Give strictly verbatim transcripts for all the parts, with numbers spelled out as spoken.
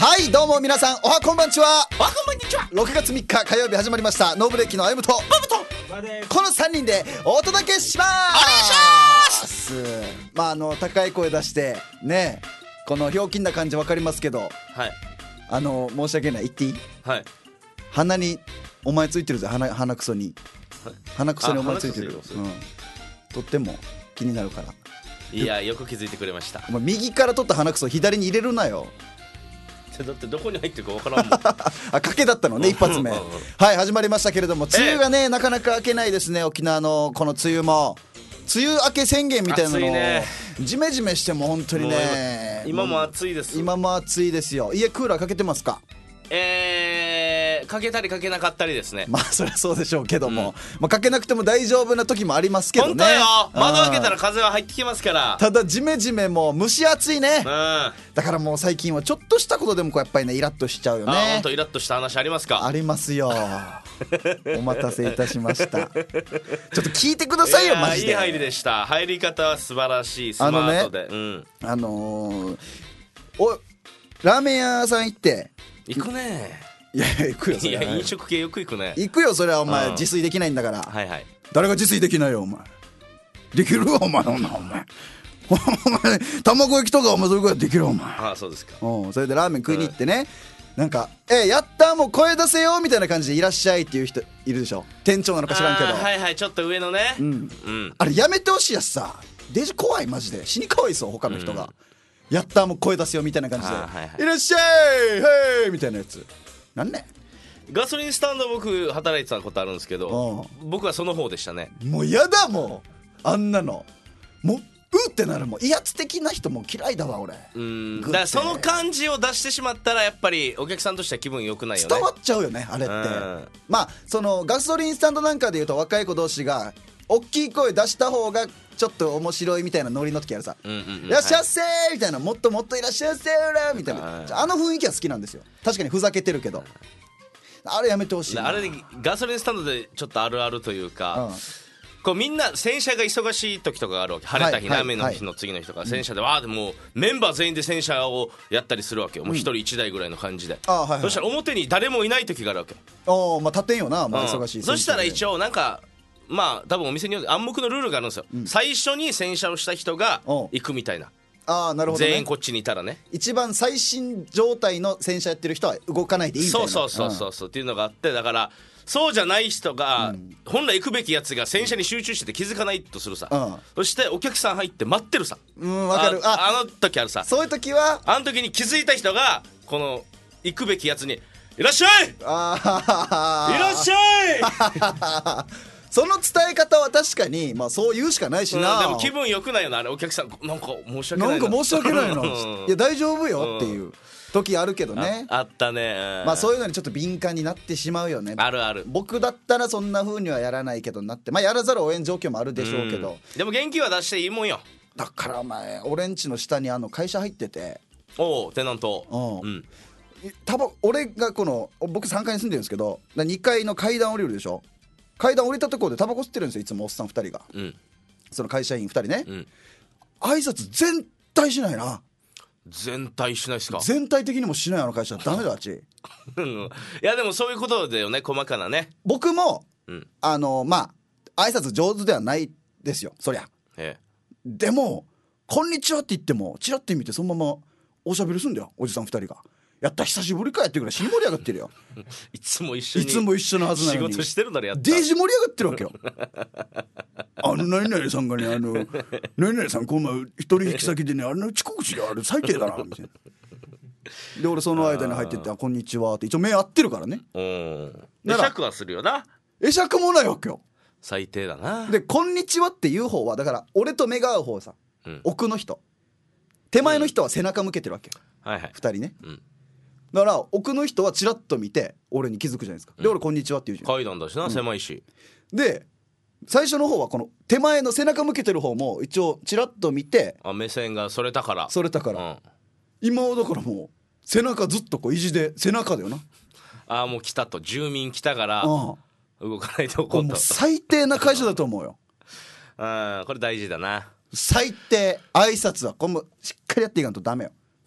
はいどうも皆さんおはこんばんちは。 おはこんばんにちは。 ろくがつみっか火曜日始まりましたノーブレーキのあゆむとバブとこのさんにんでお届けしますお願いしますまああの高い声出してねこのひょうきんな感じわかりますけど、 はいあの申し訳ない言っていい？ はい。 鼻にお前ついてるぜ。 鼻, 鼻くそに鼻くそにお前ついてるよ、 あ鼻くそついてうん、とっても気になるから。 いやよく気づいてくれました。 お前右から取った鼻くそ左に入れるなよ。 だってどこに入ってるかわからんもん。 あ、賭けだったのね一発目。 うんうんうんはい始まりましたけれども、梅雨がねなかなか明けないですね。沖縄のこの梅雨も梅雨明け宣言みたいなのを暑いねジメジメしても本当にねもう今今も暑いです。 今も暑いですよ。家クーラーかけてますか？ えー、かけたりかけなかったりですね。 まあそりゃそうでしょうけども、まあ、かけなくても大丈夫な時もありますけどね。 本当よ。窓開けたらら風は入ってきますから。 ただジメジメも蒸し暑いね。 うん。あ、 だからもう最近はちょっとしたことでもこうやっぱりねイラッとしちゃうよね。 本当イラッとした話ありますか？ ありますよ。お待たせいたしました。ちょっと聞いてくださいよやマジで。 いい入りでした。入り方は素晴らしい。スマートで、うん。 あのー、おラーメン屋さん行って行くね。 いやいや行くよそいれや飲食系よく行くね。 行くよそれはお前、 うん自炊できないんだから。 はいはい。 誰が自炊できないよお前。できるわお前。ほんなお前お前卵焼きとかお前それぐらいできるわお前。 ああそうですか。 うんそれでラーメン食いに行ってね、なんか「えやったもう声出せよ」みたいな感じで「いらっしゃい」っていう人いるでしょ。店長なのか知らんけど。 あーはいはい、ちょっと上のね。 うんうん。 あれやめてほしいやつさ。デジ怖いマジで。死にかわいそう他の人が、やったーもう声出すよみたいな感じで、 あーはいはいいらっしゃいへいみたいなやつなんねガソリンスタンド僕働いてたことあるんですけど、僕はその方でしたね。 もうやだもうあんなのもううってなるもん。威圧的な人も嫌いだわ俺。 うんグッてだからその感じを出してしまったらやっぱりお客さんとしては気分良くないよね。 伝わっちゃうよねあれって。 うんまあそのガソリンスタンドなんかでいうと若い子同士が大きい声出した方がちょっと面白いみたいなノリの時あるさ、 うんうんうんいらっしゃいませーみたいな、もっともっといらっしゃいませーみたいな、 はいあの雰囲気は好きなんですよ。確かにふざけてるけどあれやめてほしいな。 あれでガソリンスタンドでちょっとあるあるというか、 うんこうみんな洗車が忙しい時とかがあるわけ。晴れた日、 はいはい雨の日の次の日とか洗車でわーでもうメンバー全員で洗車をやったりするわけよ。もう一人一台ぐらいの感じで、 あはいはいそしたら表に誰もいない時があるわけ。 おーまあ立てんよな、まあ、 うん忙しい、 そしたら一応応なんかまあ多分お店によって暗黙のルールがあるんですよ、最初に洗車をした人が行くみたいな。 ああなるほど、ね、 全員こっちにいたらね。 一番最新状態の洗車やってる人は動かないでいいみたいな。 そうそうそうそうそう、っていうのがあって、だからそうじゃない人が、本来行くべきやつが洗車に集中してて気づかないとするさ、 うんそしてお客さん入って待ってるさ。 うんわかる。あああの時あるさ。 そういう時はあの時に気づいた人がこの行くべきやつにいらっしゃいいあーらっしゃいその伝え方は確かに、まあ、そう言うしかないしな、 うん、でも気分良くないよなあれ。お客さんなんか申し訳なな。 ないんか申し訳ないなうんいや大丈夫よっていう時あるけどね、 ああったね。 まあそういういうのにちょっと敏感になってしまうよね。 あるある。 僕だったらそんな風にはやらないけどなって、まあやらざるを得ん状況もあるでしょうけど、 うんでも元気は出していいもんよ。 だからお前俺んちの下にあの会社入ってて、 おおテナント。 うんうんたば俺がこの僕さんがいに住んでるんですけど、にかいの階段降りるでしょ。階段降りたところでタバコ吸ってるんですよいつもおっさんふたりが。 うんその会社員ふたりね、 うん挨拶全体しないな。 全体しないっすか。 全体的にもしないあの会社ダメだあっち。 うんいやでもそういうことだよね、細かなね。 僕もうんあのまあ挨拶上手ではないですよそりゃ。 えでも「こんにちは」って言ってもチラッて見てそのままおしゃべりすんだよおじさんふたりが。やった久しぶりかやってぐらい死に盛り上がってるよ。 えいつも一緒にいつも一緒のはずなのに仕事してるならやったデージ盛り上がってるわけよ。あの何々さんがねあの何々さんこの前一人引き先でねあの遅刻してあれ最低だなみたいな。で俺その間に入ってって「あこんにちは」って一応目合ってるからね。 うんでなら尺はするよな。 会釈もないわけよ。 最低だな。 で「こんにちは」っていう方はだから俺と目が合う方さ、 うん、 奥の人手前の人は背中向けてるわけよ、 はいはいふたりね。 うんだから奥の人はチラッと見て俺に気づくじゃないですか。で俺「こんにちは」って言うじゃん。 階段だしな、狭いし。 で最初の方はこの手前の背中向けてる方も一応チラッと見てあ目線がそれたからそれたから、 うん、 今はだからもう背中ずっとこう意地で背中だよな。 ああもう来たと、住民来たからあ動かないとこれもうこうと。 最低な会社だと思うよ。 うんこれ大事だな。 最低挨拶はこれもしっかりやっていかんとダメよ。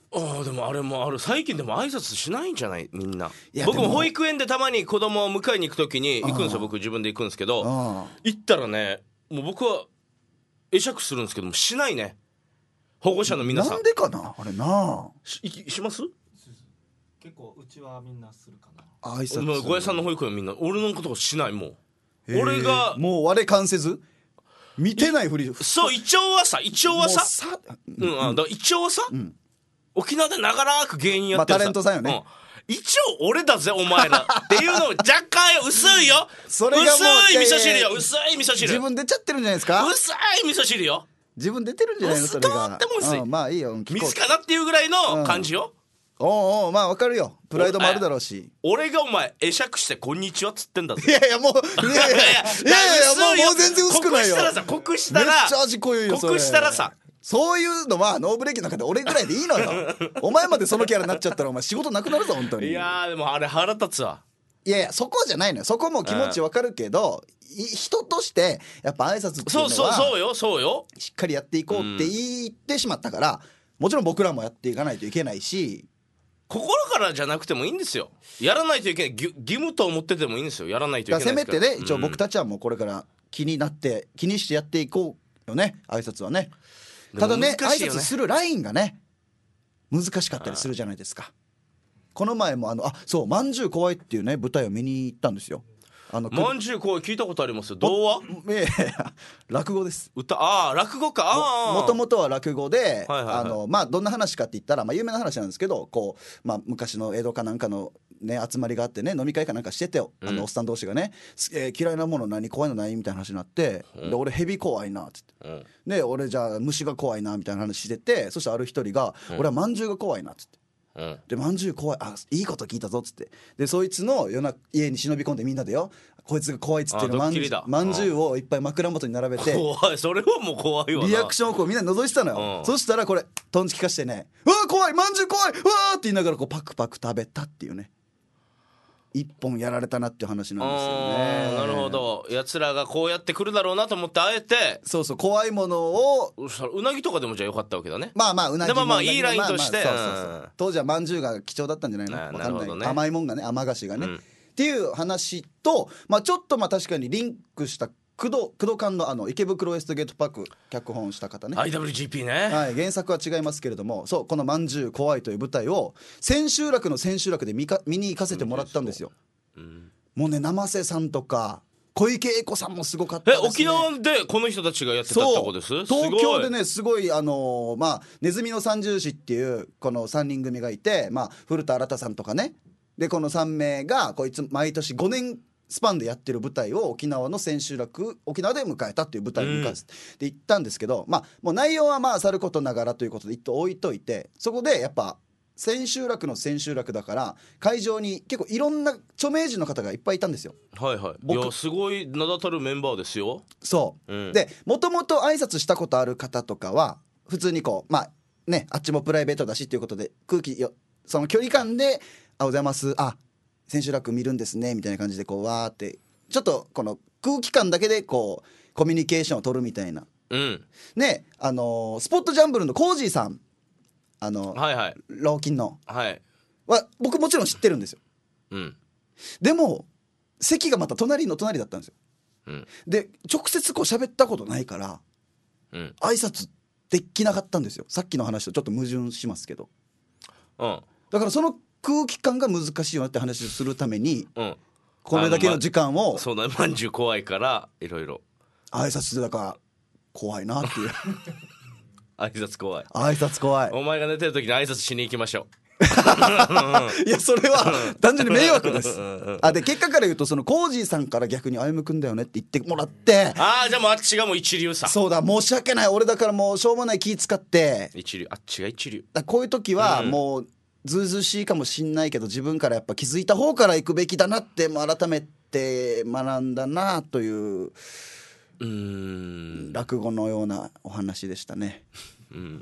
ああでもあれもある。最近でも挨拶しないんじゃないみんな。 いや僕もでも保育園でたまに子供を迎えに行く時に行くんですよ。僕自分で行くんですけど、 あ行ったらねもう僕は会釈するんですけどもしないね。保護者の皆さんなんでかなあれなしいします？ 結構うちはみんなするかな。 挨拶もう小屋さんの保育園みんな俺のことをしない。もうへー俺がもう我関せず見てないふりそうイチョウはさイチョウはさもうさうんあだからイチョウはさ、 ん沖縄で長らく芸人やってるさ、 まあタレントさんよねうん、一応俺だぜお前らっていうの若干よ薄いよそれがもう薄い味噌汁よいやいや薄い味噌汁自分出ちゃってるんじゃないですか薄い味噌汁よ自分出てるんじゃないのそれがとっても薄いうんまあいいよ聞こう水かなっていうぐらいの感じよ、 おうおうまあわかるよプライドもあるだろうし俺がお前会釈してこんにちはっつってんだいぜやいやもういやいやいやいやいやもうもう全然薄くないよ濃くしたらさ濃くしためっらちゃ味濃いよそれ濃くしたらさそういうのはノーブレーキの中で俺ぐらいでいいのよお前までそのキャラになっちゃったらお前仕事なくなるぞ本当にいやーでもあれ腹立つわいやいやそこじゃないのよそこも気持ちわかるけどい人としてやっぱ挨拶っていうのそうそうはそうよそうよしっかりやっていこうって言ってしまったからもちろん僕らもやっていかないといけないし心からじゃなくてもいいんですよやらないといけない義義務と思っててもいいんですよやらないといだけないですからからせめてね一応僕たちはもうこれから気になって気にしてやっていこうよね挨拶はねただねでも難しいよね挨拶するラインがね難しかったりするじゃないですかこの前もあのあそうまんじゅう怖いっていうね舞台を見に行ったんですよあのまんじゅうこう聞いたことありますよ童話いやいや落語です歌ああ落語かああもともとは落語で、 はいはいはいあのまあどんな話かって言ったら、まあ、有名な話なんですけどこう、まあ、昔の江戸かなんかの、ね、集まりがあってね飲み会かなんかしてて、 うんあのおっさん同士がね、えー嫌いなもの何怖いのないみたいな話になって、 うんで俺ヘビ怖いなっつってうんで俺じゃあ虫が怖いなみたいな話しててそしたらある一人が、 うん俺はまんじゅうが怖いなっつってうんでまんじゅう怖いあいいこと聞いたぞっつってでそいつの夜な家に忍び込んでみんなでよこいつが怖いっつってるあドまんじゅうッキリだまんじゅうをいっぱい枕元に並べて怖いそれはもう怖いわなリアクションをこうみんな覗いてたのよ、 うんそしたらこれトンチ聞かしてねうわー怖いまんじゅう怖いうわーって言いながらこうパクパク食べたっていうね一本やられたなっていう話なんですよねあーなるほどやつらがこうやってくるだろうなと思ってあえてそうそう怖いものをそしたらうなぎとかでもじゃあよかったわけだねまあまあうなぎでもまあうなぎいいラインとしてまあまあそうそうそううん当時はまんじゅうが貴重だったんじゃないのなわかんないなるほどね甘いもんがね甘菓子がね、 うんっていう話と、まあ、ちょっとまあ確かにリンクした工藤工藤館のあの池袋ウエストゲートパーク脚本した方ね、 アイダブリュージーピー ねはい、原作は違いますけれどもそうこの「まんじゅう怖い」という舞台を千秋楽の千秋楽で見か見に行かせてもらったんですよ、 うんもうね生瀬さんとか小池栄子さんもすごかったですねえ沖縄でこの人たちがやってたってことですそうすごい東京でねすごいあのーまあネズミの三重士っていうこのさんにん組がいて、まあ、古田新太さんとかねでこのさん名がこいつ毎年ごねんスパンでやってる舞台を沖縄の千秋楽沖縄で迎えたっていう舞台を迎えてで行ったんですけど、まあもう内容はまあさることながらということで一等置いといてそこでやっぱ千秋楽の千秋楽だから会場に結構いろんな著名人の方がいっぱいいたんですよ。 はいはいい僕やすごい名だたるメンバーですよそう、 うんでもともと挨拶したことある方とかは普通にこうまあねあっちもプライベートだしっていうことで空気よその距離感で「あおはようございますあ千秋楽見るんですね」みたいな感じでこうわーってちょっとこの空気感だけでこうコミュニケーションを取るみたいなうんねあのースポットジャンブルのコージーさんあの、 はいはい老金のはいは僕もちろん知ってるんですよ。 うんでも席がまた隣の隣だったんですよ。 うんで直接こう喋ったことないからうん挨拶できなかったんですよ。さっきの話とちょっと矛盾しますけどうんだからその空気感が難しいよなって話をするためにうんこれだけの時間をそうだまんじゅう怖いからいろいろ挨拶でだから怖いなっていう挨拶怖い挨拶怖いお前が寝てる時に挨拶しに行きましょいやそれは単純に迷惑ですあで結果から言うとそのコージーさんから逆に歩夢くんだよねって言ってもらってうああじゃあもうあっちがもう一流さそうだ申し訳ない俺だからもうしょうもない気使って一流あっちが一流だこういう時はうんもうずうずうしいかもしんないけど自分からやっぱ気づいた方から行くべきだなってもう改めて学んだなといううーん落語のようなお話でしたね。 うん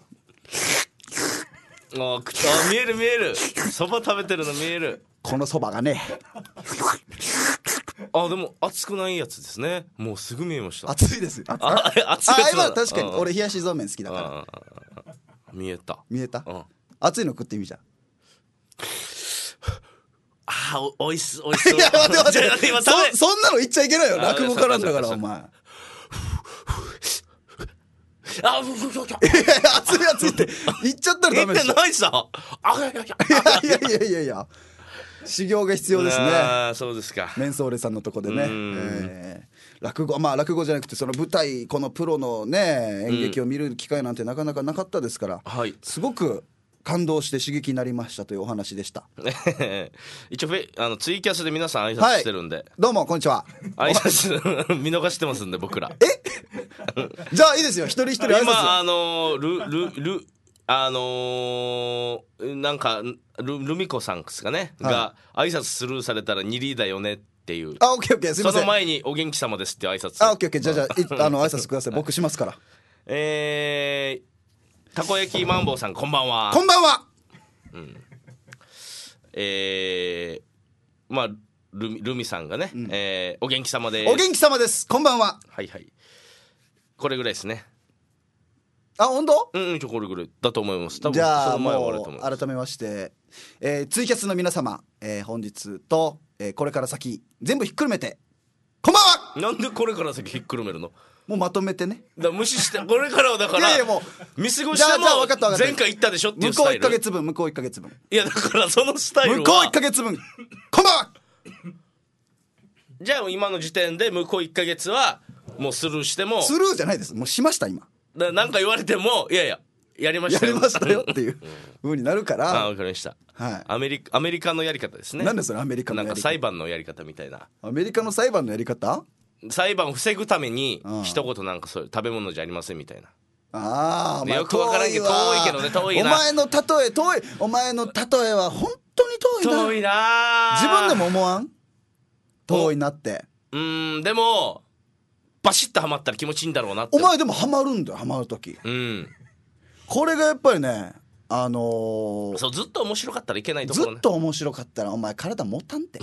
あくあ見える見えるそば食べてるの見えるこのそばがねあでも熱くないやつですねもうすぐ見えました熱いですああ熱いやつだあ今確かにうん俺冷やしそうめん好きだからああ見えた見えたうん熱いの食ってみじゃん。 あー、おおいしそうおいしそういや待って待ってじゃあ今食べそそんなの言っちゃいけないよ。 あ落語家なんだからそうかそうかお前。 あふふふふいやいや熱い熱いって言っちゃったらダメで言っすよ。 てないさあいやいやいやいやいやいやいや修行が必要ですね。 あーそうですか。 メンソーレさんのとこでね、 うんえー落語まあ落語じゃなくてその舞台このプロのね演劇を見る機会なんてなかなかなかったですから、 はいすごく感動して刺激になりましたというお話でした。 一応フェあのツイキャスで皆さん挨拶してるんで、 どうもこんにちは。 挨拶見逃してますんで僕ら。 じゃあいいですよ、一人一人挨拶。 今あのルルルあのーなんかルルミコさんですかね、 はいが挨拶スルーされたらにリーだよねっていう。 あオッケーオッケー、すいません。 その前にお元気様ですっていう挨拶。 あオッケーオッケー、じゃあじゃあいあの挨拶ください。僕しますから。 えー、たこ焼きマンボウさんこんばんは。 こんばんは。 えー、まあルミルミさんがね、 んえーお元気様です。 お元気様です。こんばんは。 はいはい。これぐらいですね。 あ本当？ うんうんちょこれぐらいだと思います。多分じゃあその前はあれもと思います。 う改めまして、えーツイキャスの皆様、えー本日と、えーこれから先全部ひっくるめてこんばんは。 なんでこれから先ひっくるめるの？ もうまとめてね。 だから無視してこれからはだからいやいやも見過ごじゃあしてじゃあ分かった分かったも前回言ったでしょっていう向こう1 スタイル。 ヶ月分向こういっかげつぶんいやだからそのスタイルは向こういっかげつぶんこんばんは。 じゃあ今の時点で向こういっかげつはもうスルーしてもスルーじゃないです、もうしました今。 だなんか言われてもいやいややりましやたよりましたよっていう風になるかあら、 わかりました。 はい。 アメリカアメリカのやり方ですね。 なんでそれアメリカのなんかやり方？ 裁判のやり方みたいな。 アメリカの裁判のやり方？ 裁判を防ぐためにうん一言なんかそういう食べ物じゃありませんみたいな。 ああ、まあよくわからんけどわ遠いけどね遠いなお前の例え遠い、お前の例えは本当に遠いな。 遠いな自分でも思わん？遠いなって。 うーんでもバシッとハマったら気持ちいいんだろうなってお前でもハマるんだよ、ハマるとき。 うんこれがやっぱりね、あのーそうずっと面白かったらいけないとこずろね。 っと面白かったらお前体持たんて。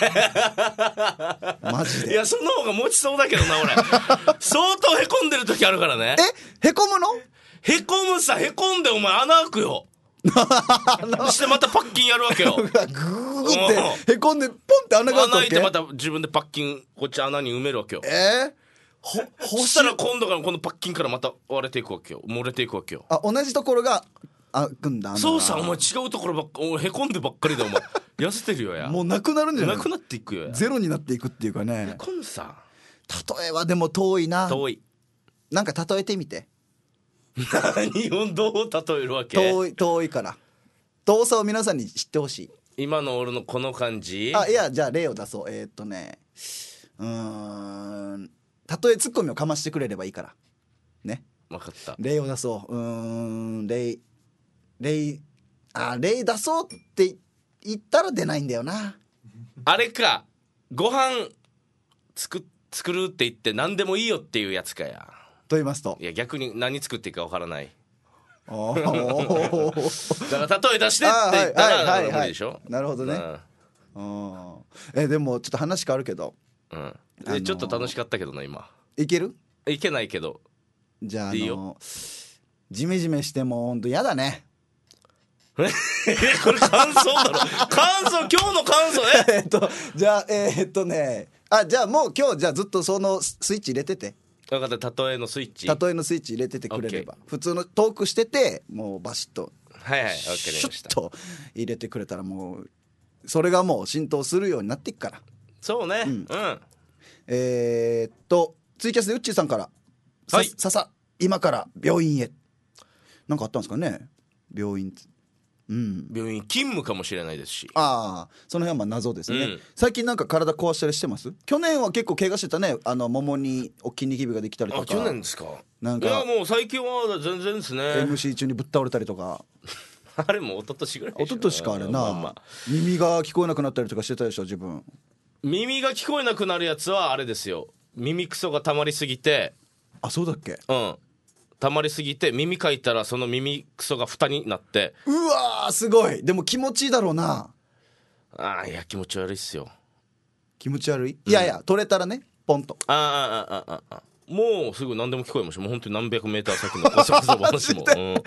マジで。 いやその方が持ちそうだけどな俺相当へこんでる時あるからね。 え、へこむの？ へこむさへこんでお前穴開くよそしてまたパッキンやるわけよグーってへこんでポンって穴が開く穴開いわけ。 てまた自分でパッキンこっち穴に埋めるわけよ。 えー、ほそ欲したら今度からこのパッキンからまた割れていくわけよ漏れていくわけよ。 あ、同じところが開くんだ。穴がそうさお前違うところばっかお前へこんでばっかりでお前痩せてるよやもうなくなるんじゃない？ なくなっていくよや。 ゼロになっていくっていうかね。 こんさ例えはでも遠いな。 遠いなんか例えてみて。 何をどう例えるわけ？ 遠い遠いから遠さを皆さんに知ってほしい。 今の俺のこの感じ。 あ、いや、じゃあ例を出そう。えー、っとねうーん例えツッコミをかましてくれればいいからね。 分かった。 例を出そう。うーん例例あ例出そうって言ったら出ないんだよな。 あれかご飯作作るって言って何でもいいよっていうやつかや。 と言いますといや逆に何作っていいか分からないおーだから例え出してって言ったらはいはいはい無理でしょ。 なるほどね。うんえでもちょっと話変わるけどうん、うんあのーでちょっと楽しかったけどな今いける？ いけないけどじゃああのいいよジメジメしてもほんとやだね。 えこれ感想だろ感想今日の感想ええっとじゃあえーっとねあじゃあもう今日じゃあずっとそのスイッチ入れてて、 分かった例えのスイッチ例えのスイッチ入れててくれれば、普通のトークしててもうバシッとはいはい分かりまシュした。 ッと入れてくれたらもうそれがもう浸透するようになっていくから。 そうねうん、 えーっとツイキャスでウッチーさんからさはいささ今から病院へなんかあったんですかね。病院うん病院勤務かもしれないですしああその辺はまあ謎ですね、 うん最近なんか体壊したりしてます？去年は結構怪我してたね。あのももに大きいニキビができたりとか。 あ去年ですか。 なんかいやもう最近は全然ですねエムシー 中にぶっ倒れたりとか。 あれも一昨年ぐらいでしょ。 一昨年かあれな、 まあまあ耳が聞こえなくなったりとかしてたでしょ自分。 耳が聞こえなくなるやつはあれですよ耳クソが溜まりすぎてあそうだっけ。 うん溜まりすぎて耳かいたらその耳クソが蓋になってうわーすごい。でも気持ちいいだろうな。 ああいや気持ち悪いっすよ。 気持ち悪い、いやいや取れたらねポンと。 あああああああもうすぐ何でも聞こえました。もう本当に何百メーター先のこそこそ話も、うん、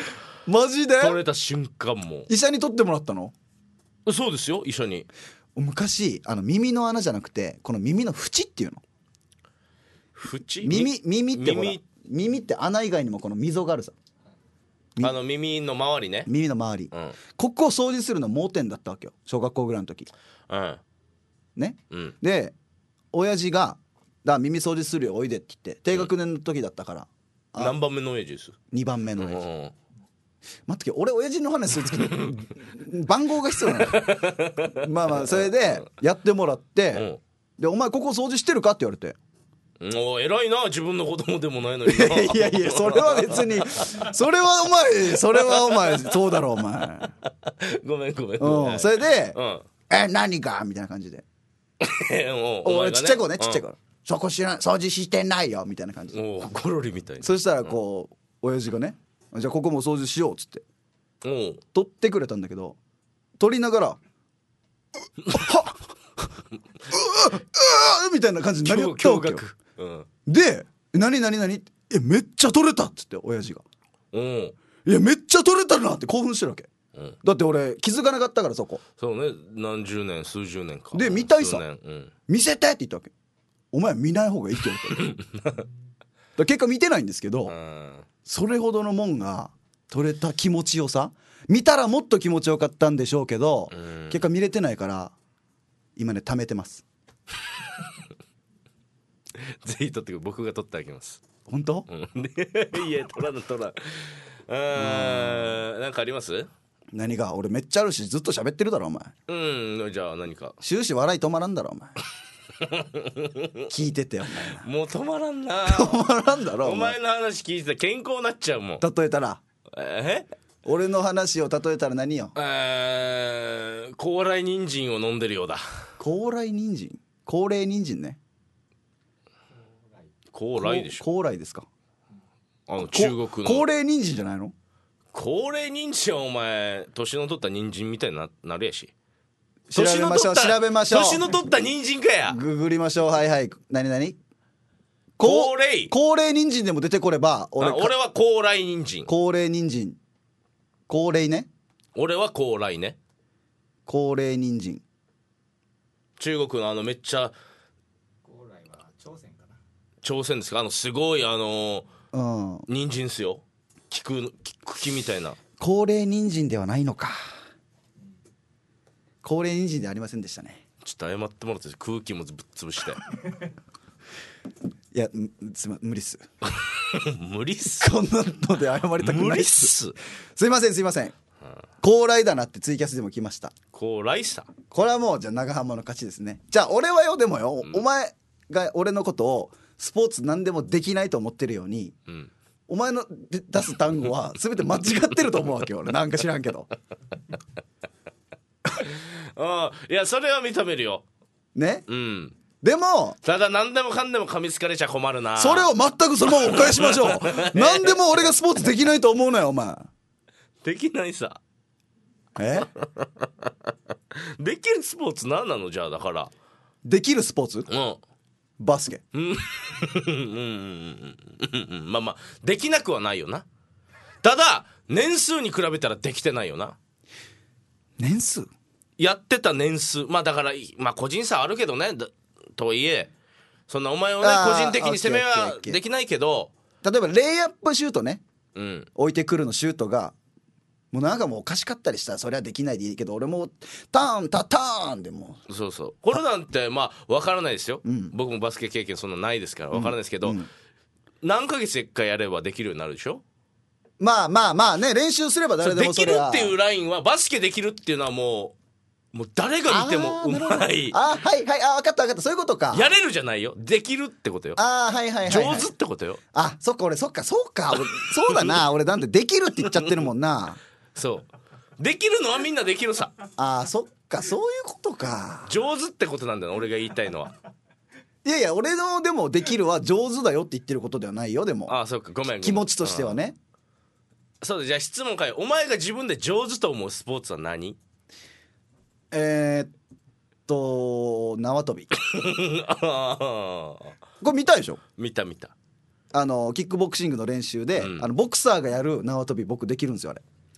マジで取れた瞬間も医者に取ってもらったの？ そうですよ、一緒に。 昔あの耳の穴じゃなくてこの耳の縁っていうの。 縁耳耳ってほら耳耳って穴以外にもこの溝があるさ。 あの耳の周りね。 耳の周り、 うん、 ここを掃除するの盲点だったわけよ、小学校ぐらいの時。 うんね、 うん、 で親父がだ耳掃除するよおいでって言って低学年の時だったから、 うん、何番目の親父です？ にばんめの親父、 うん、 待ってけ俺親父の話するんですけど番号が必要なのまあまあそれでやってもらって、うん、でお前ここ掃除してるかって言われて、 お偉いな、自分の子供でもないのにな。 いやいやそれは別にそれはお前それはお前そうだろお前ごめんごめんごめん、 うん、それで、 うん、 え何かみたいな感じで俺、ね、ちっちゃい子ねちっちゃい子、うん、そこ知ら掃除してないよみたいな感じで、 おコロリみたいな。 そしたらこう、うん、親父がねじゃあここも掃除しようっつってお取ってくれたんだけど、取りながらはっうみたいな感じになりよったわけよ、うん、で何何何えめっちゃ取れたっつって親父が、 うん、 いやめっちゃ取れたなって興奮してるわけ、うん、だって俺気づかなかったからそこ。 そうね、何十年数十年かで見たいさ、 うん、 見せてって言ったわけ。お前見ない方がいいって言われただ結果見てないんですけど、うん、それほどのもんが取れた気持ちよさ、見たらもっと気持ちよかったんでしょうけど、うん、結果見れてないから今ね貯めてますぜひ撮ってくれ、僕が撮ってあげます。 本当？ うん、いや撮らな撮らん。なんかあります？ 何が？俺めっちゃあるしずっと喋ってるだろお前。 うん、じゃあ何か。 終始笑い止まらんだろお前聞いててお前もう止まらんな止まらんだろお前の話聞いてたら健康になっちゃうもん。 例えたらえ俺の話を例えたら何よ？ えー、高麗人参を飲んでるようだ。 高麗人参？高麗人参ね。 高麗でしょ。 高麗ですか？ あの中国の高麗人参じゃないの？ 高麗人参はお前年の取った人参みたいに な, なるやし。 調べましょう調べましょう。 年の取った人参かや。 ググりましょう。はいはい。何何？ 高麗高麗人参でも出てこれば俺俺は高麗人参。 高麗人参高麗ね。 俺は高麗ね。 高麗人参。 中国のあのめっちゃ高麗は朝鮮かな。 朝鮮ですか？あのすごいあのうん、 人参っすよ。茎茎みたいな。 高麗人参ではないのか。高麗人参ではありませんでしたね。 ちょっと謝ってもらって空気もぶっ潰していやすま無理っす無理っす。 こんなので謝りたくないっす。 無理っす。 すいませんすいません、高麗だなってツイキャスでも来ました。 高麗さ。 これはもうじゃあ長浜の勝ちですね。じゃあ俺はよでもよ、うん、お前が俺のことをスポーツ何でもできないと思ってるように、うん、お前の出す単語は全て間違ってると思うわけよ俺なんか知らんけどああいやそれは認めるよね。 うんでもただ何でもかんでも噛みつかれちゃ困るな。 それを全くそのままお返しましょう何でも俺がスポーツできないと思うなよお前。 できないさ。 えできるスポーツ何なのじゃあ。だからできるスポーツ、 うん、 バスケうんまあまあできなくはないよな。ただ年数に比べたらできてないよな。 年数やってた年数まあだからまあ個人差あるけどね。とはいえそんなお前をね個人的に攻めはできないけど、 例えばレイアップシュートね、 うん、 置いてくるのシュートがもうなんかもうおかしかったりしたらそれはできないでいいけど、俺もターンタターンでもそうそうこれなんてまあ分からないですよ、 うん、 僕もバスケ経験そんなないですから分からないですけど、 うんうん、 何ヶ月いっかいやればできるようになるでしょ。 まあまあまあね練習すれば誰でもそれはできるっていうラインはバスケできるっていうのはもうもう誰が見てもうまい。 あはいはいあ分かった分かったそういうことか。 やれるじゃないよできるってことよ。 あはいはいはい、はい、 上手ってことよ。 あそっか俺そっかそうか俺そうだな俺なんてできるって言っちゃってるもんなそうできるのはみんなできるさ。 あそっかそういうことか。 上手ってことなんだよ俺が言いたいのは。 いやいや俺のでもできるは上手だよって言ってることではないよ。でもあそっかごめんごめん気持ちとしてはね。 そうだじゃあ質問かよ。お前が自分で上手と思うスポーツは何？ えー、っと縄跳びこれ見たでしょ。 見た見た。 あのキックボクシングの練習で、うん、あのボクサーがやる縄跳び僕できるんですよあれ。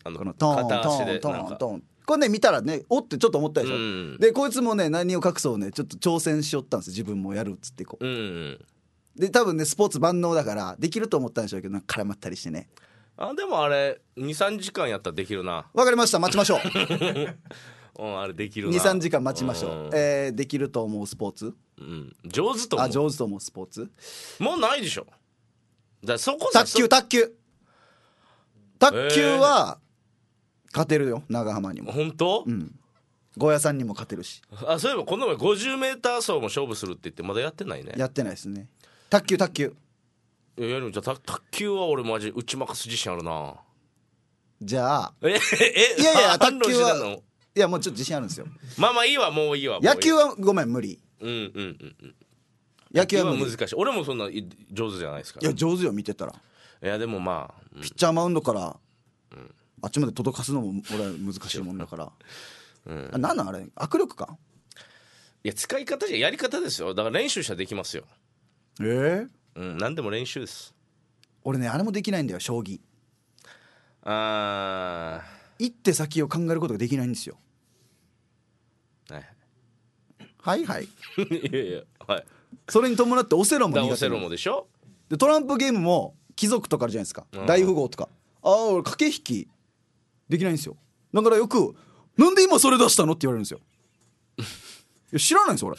あのこのトーン片足でトーンなんかトーントーンこれね見たらねおってちょっと思ったでしょ、 うん、 でこいつもね何を隠そうねちょっと挑戦しよったんですよ自分もやるっつってこう、 うん、 で多分ねスポーツ万能だからできると思ったんでしょうけどなんか絡まったりしてね。 あでもあれ にさんじかんやったらできるな。 わかりました待ちましょううん、あれできるな。 にさんじかん待ちましょう、 うんえー、できると思うスポーツ、 うん、上手と思う。 あ上手と思うスポーツもうないでしょ。だからそこさ卓球卓球卓球は勝てるよ長浜にも。 本当、 うんゴーヤさんにも勝てるし。 あそういえばこの前 ごじゅうメーター 走も勝負するって言ってまだやってないね。 やってないですね。卓球卓球いややるんじゃた卓球は俺マジ打ち負かす自信あるな。 じゃあええいやいや反論卓球はしてんの。 いやもうちょっと自信あるんですよ。 まあまあいいわもういいわ。もういい野球はごめん無理。 うんうんうんうん野球は無理。 難しい。俺もそんな上手じゃないですから。 いや上手よ見てたら。 いやでもまあ、うんピッチャーマウンドから、うん、あっちまで届かすのも俺は難しいもんだから、うん、あなんなんあれ握力か。 いや使い方じゃやり方ですよ。だから練習したらできますよ。 えー、 うん何でも練習です。 俺ねあれもできないんだよ将棋。 あ一手先を考えることができないんですよ。 はいはいはいいやいやはい。 それに伴ってオセロも苦手。 オセロもでしょ。 でトランプゲームも貴族とかあるじゃないですか、 うん、 大富豪とか。ああ俺駆け引きできないんですよ。だからよくなんで今それ出したのって言われるんですよ。いや知らないんですよ俺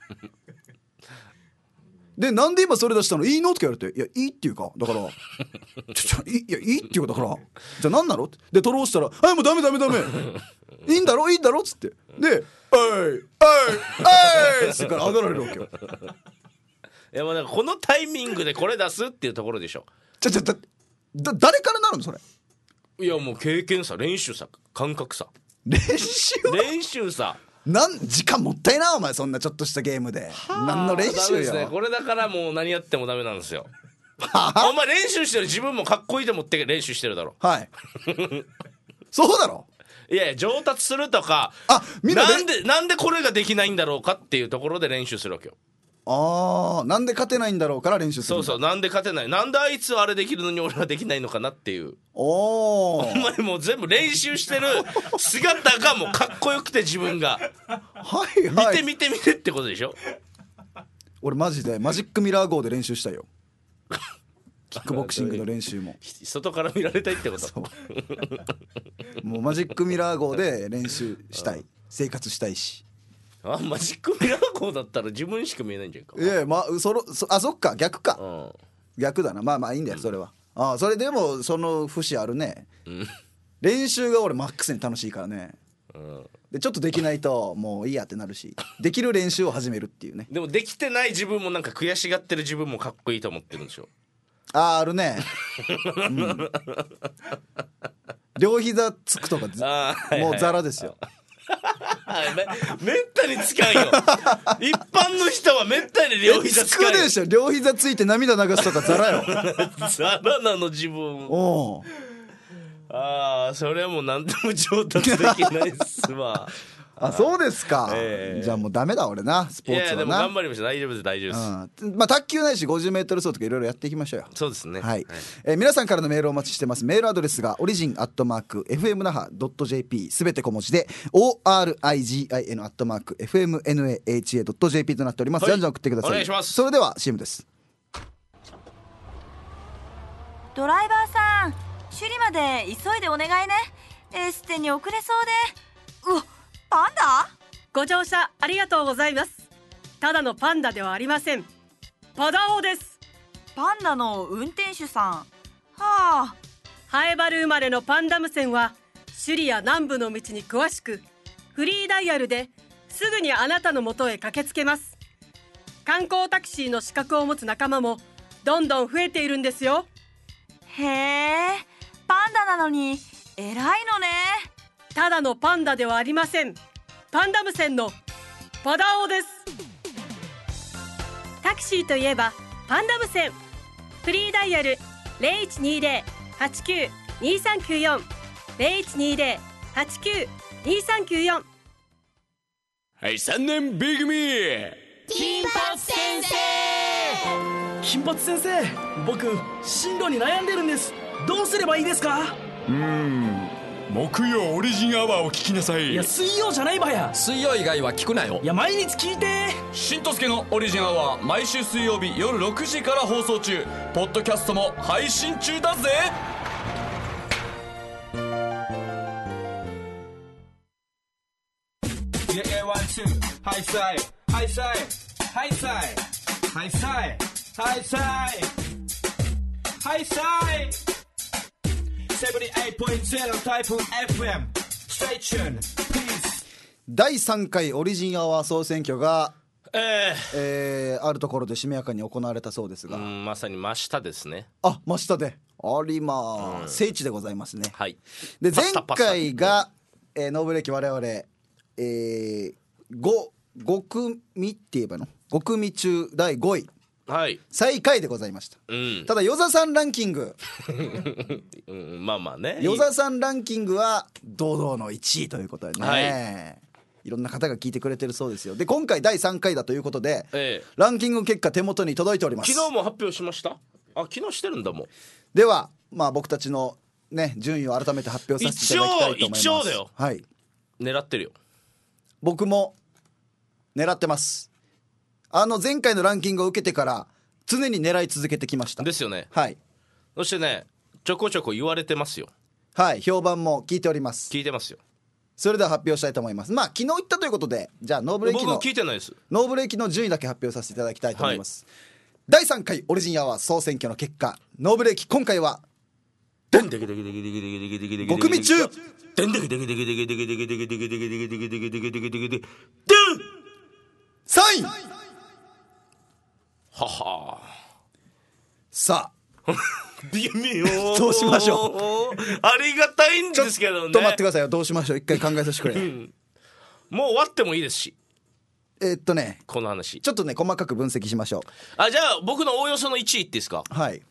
でなんで今それ出したのいいのって言われていやいいっていうかだからちょちょいいやいいっていうかだからじゃあ何なのってで取ろうしたら「はいもうダメダメダメいいんだろいいんだろ」っつってで「おいおいおい」って言うから上がられるわけよ。 いやまあだからこのタイミングでこれ出すっていうところでしょ。 ちょちょだだ誰からなるのそれ。 いやもう経験さ練習さ感覚さ練習練習さなん時間もったいなお前そんなちょっとしたゲームで何の練ダメ習よ、 ですね。これだからもう何やってもダメなんですよ。お前練習してる自分もかっこいいと思って練習してるだろ。 はいそうだろ。 いやいや上達するとかあみんななんでなんでこれができないんだろうかっていうところで練習するわけよ。 あーなんで勝てないんだろうから練習するんだ。 そうそうなんで勝てないなんであいつはあれできるのに俺はできないのかなっていう。 おお前もう全部練習してる姿がもうかっこよくて自分がはいはい見て見て見てってことでしょ。 俺マジでマジックミラー号で練習したよキックボクシングの練習も外から見られたいってこと。 もうマジックミラー号で練習したい生活したいし。 あマジックミラー号だったら自分しか見えないんじゃんか。 いやいや、まあ、そろそあそっか逆か、 うん、 逆だなまあまあいいんだよそれは、うん、あそれでもその節あるね、 うん、 練習が俺マックスに楽しいからね、 うん、 でちょっとできないともういいやってなるしできる練習を始めるっていうね。 でもできてない自分もなんか悔しがってる自分もかっこいいと思ってるんでしょ。 あーあるね、うん、両膝つくとかもうザラですよめ, めったにつかんよ一般の人はめったに両膝つかんよ。 つくでしょ両膝ついて涙流すとかザラよザラなの自分。 おああそれはもう何でも上達できないっすわあそうですか、 えー、 じゃあもうダメだ俺なスポーツはな。いやでも頑張りました大丈夫です大丈夫です、 うん、まあ卓球ないし ごじゅうメートル 走とかいろいろやっていきましょうよ。 そうですね、 はい、えー、皆さんからのメールをお待ちしてます。メールアドレスがオリジンアットマーク エフエム 那覇 ドット ジェーピー すべて小文字で オーアールアイジーアイエヌ アットマーク エフエムエヌエーエイチエー ドット ジェーピー となっております、はい、じゃんじゃん送ってください。 お願いします。 それでは シーエム です。 ドライバーさん首里まで急いでお願いね。エステに遅れそうで。うわパンダご乗車ありがとうございます。ただのパンダではありません。パダオです。 パンダの運転手さん。はあ。 ハエバル生まれのパンダム線は首里や南部の道に詳しく、フリーダイヤルですぐにあなたの元へ駆けつけます。観光タクシーの資格を持つ仲間もどんどん増えているんですよ。 へえ、パンダなのに偉いのね。 ただのパンダではありません。パンダム線のパダオです。タクシーといえばパンダム線。フリーダイヤル ゼロいちにゼロ はちきゅう にさんきゅうよん ゼロいちにゼロ はちきゅう にさんきゅうよん。 はいさんねん B 組金髪先生。 金髪先生僕進路に悩んでるんです。どうすればいいですか？ うーん木曜オリジンアワーを聞きなさい。 いや水曜じゃないばや。 水曜以外は聞くなよ。 いや毎日聞いて。 しんとすけのオリジンアワー毎週水曜日夜ろくじから放送中。ポッドキャストも配信中だぜ。 ハイサイハイサイハイサイハイサイハイサイハイサイ セブンティーエイトポイントゼロ タイプ エフエム Stay tuned please。 だいさんかいオリジンアワー総選挙が、 えーえーあるところでしめやかに行われたそうですが、 うんまさに真下ですね。 あ真下でありまあ、聖地でございますね。 はい。 で前パスタパスタ回が、えー、ノーブレーキ我々、えー、5, 組って言えばのご組中だいごいはい。 最下位でございました。 うん。 ただ与座さんランキングうんまあまあね。 与座さんランキングは堂々のいちいということでね、 はいいろんな方が聞いてくれてるそうですよ。で今回だいさんかいだということで、 ええランキング結果手元に届いております。 昨日も発表しました。あ昨日してるんだもん。 ではまあ僕たちのね順位を改めて発表させていただきたいと思います。 一応一応だよ。 はい。 狙ってるよ。 僕も狙ってます。あの前回のランキングを受けてから常に狙い続けてきました。 ですよね。 はいそしてねちょこちょこ言われてますよ。 はい評判も聞いております。 聞いてますよ。 それでは発表したいと思います。まあ昨日言ったということでじゃあノーブレーキ僕の聞いてないです。 ノーブレーキの順位だけ発表させていただきたいと思います、はい、だいさんかいオリジンアワー総選挙の結果ノーブレーキ今回はご組中さんいははさあ微妙どうしましょう。ありがたいんですけどね。 ちょっと待ってくださいよ。どうしましょう。一回考えさせてくれもう終わってもいいですしえーっとねこの話ちょっとね細かく分析しましょう。 あじゃあ僕のおおよそのいちいっていいですか。 はいう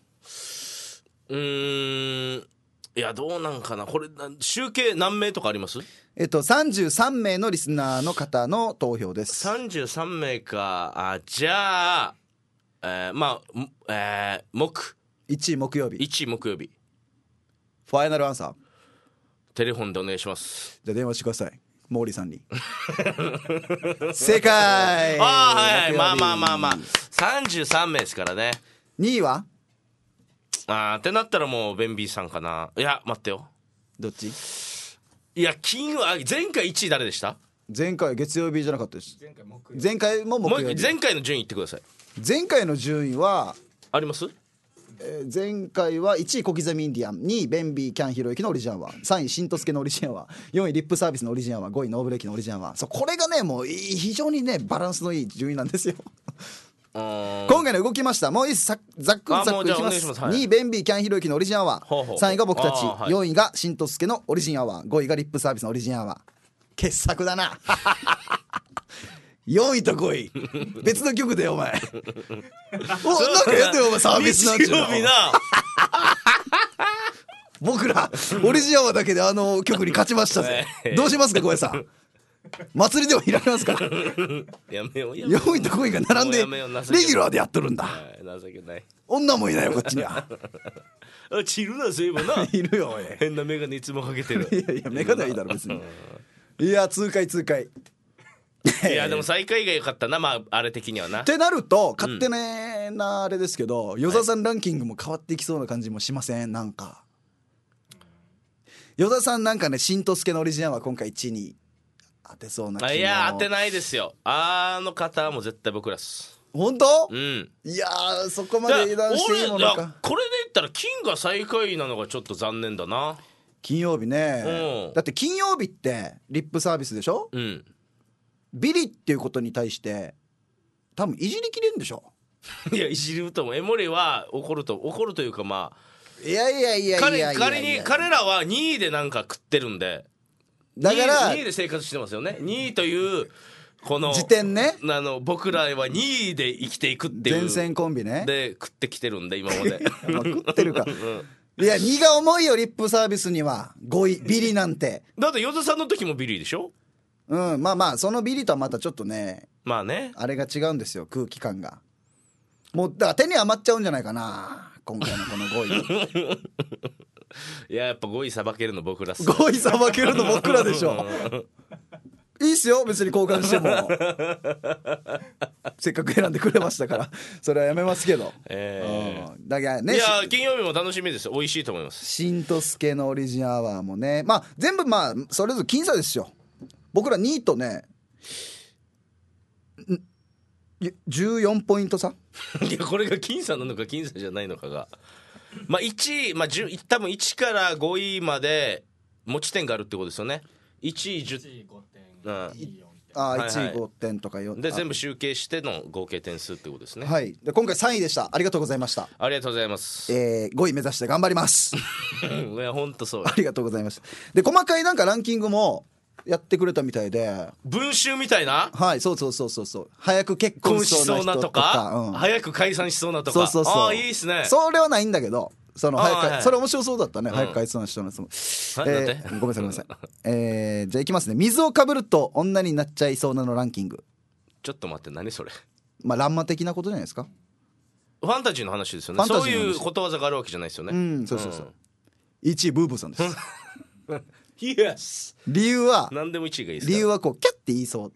ーんいやどうなんかなこれ集計何名とかあります。 えっとさんじゅうさんめいのリスナーの方の投票です。 さんじゅうさんめいか。あじゃあ、えー、まあ、えー、木いちい木曜日いちい木曜日ファイナルアンサーテレフォンでお願いします。 じゃあ電話してくださいモーリーさんに正解。 ああはいはいまあまあまあまあさんじゅうさんめいですからね。 にいはあーってなったらもうベンビーさんかな。いや待ってよどっち。 いや金は前回いちい誰でした。 前回月曜日じゃなかったです。 前回木曜前回も木もう曜日。 前回の順位言ってください。 前回の順位は、 あります。 えー前回はいちい小刻みインディアン、にいベンビーキャンひろゆきのオリジンアワー、さんいしんとすけのオリジンアワー、よんいリップサービスのオリジンアワー、ごいノーブレーキのオリジンアワー。そうこれがねもう非常にねバランスのいい順位なんですよ今回の動きました。もういいざっくざっくいきます。 ます、はい、 にいベンビーキャンひろゆきのオリジンアワー、 ほうほうさんいが僕たち、 はい、 よんいがしんとすけのオリジンアワー、ごいがリップサービスのオリジンアワー。傑作だなよんいとごい別の曲でお前おなんかやってよお前サービスなんちゅうの僕らオリジンアワーだけであの曲に勝ちましたぜどうしますか小江さん。祭りでも開きますからやめようやめよう。 よんいとごいが並んでレギュラーでやっとるんだ。 情けない。 女もいないよこっちにはあチルなそういえばないるよおい変なメガネいつもかけてる。 いやいやメガネはいいだろ別にいや痛快痛快いやでも最下位が良かったな。まああれ的にはなってなると勝手なあれですけど、うん、与座さんランキングも変わっていきそうな感じもしません。なんか与座さんなんかねしんとすけのオリジナルは今回いちいに当てそうな気も。 いや当てないですよ。あの方はもう絶対僕らっす。 本当？ うんいやーそこまで油断していいものか。 これで言ったら金が最下位なのがちょっと残念だな。 金曜日ね、 うん、 だって金曜日ってリップサービスでしょ、うん、ビリっていうことに対して多分いじりきれんでしょいやいじると思う。エモリは怒ると怒るというかまあいやいやいやいやいやいや仮に彼らはにいでなんか食ってるんでだからにいで生活してますよね。にいというこの時点ねあの僕らはにいで生きていくっていう前線コンビねで食ってきてるんで今までまあ食ってるか、うんいやにが重いよリップサービスにはごいビリなんてだって与田さんの時もビリでしょ。 うんまあまあそのビリとはまたちょっとねまあねあれが違うんですよ空気感がもうだから手に余っちゃうんじゃないかな今回のこのごいいややっぱごいさばけるの僕らっす。 ごいさばけるの僕らでしょ。いいっすよ別に交換してもせっかく選んでくれましたからそれはやめますけど、 えー、だからねいや金曜日も楽しみですよ。美味しいと思います。 しんとすけのオリジンアワーもね、まあ全部まあそれぞれ僅差ですよ。僕らにいとねじゅうよんポイント差。 いやこれが僅差なのか僅差じゃないのかがまあいち、まあ、多分いちからごいまで持ち点があるってことですよね。いちいじゅう、うん、 ああいちいごてんとかよで全部集計しての合計点数ってことですね。 はい。で今回さんいでした。ありがとうございました。 ありがとうございます。 えー、ごい目指して頑張りますいや本当そうありがとうございました。で細かいなんかランキングもやってくれたみたいで、 文集みたいな。 はいそうそうそうそうそう早く結婚しそうな人とか、 うん、早く解散しそうなとか。 そうそうそうああいいっすね。 それはないんだけどその早く、はい、それ面白そうだったね、うん、早く解散しそうな人も、 はい、 えー、ごめんなさいごめんなさいえー、じゃあいきますね。水をかぶると女になっちゃいそうなのランキング。 ちょっと待って何それ。 まあランマ的なことじゃないですか。 ファンタジーの話ですよね。そういうことわざがあるわけじゃないですよね。 うんそうそうそう、うん、いちいブーブーさんです Yes。 理由は何でもいちいがいいですか。 理由はこうキャッて言いそう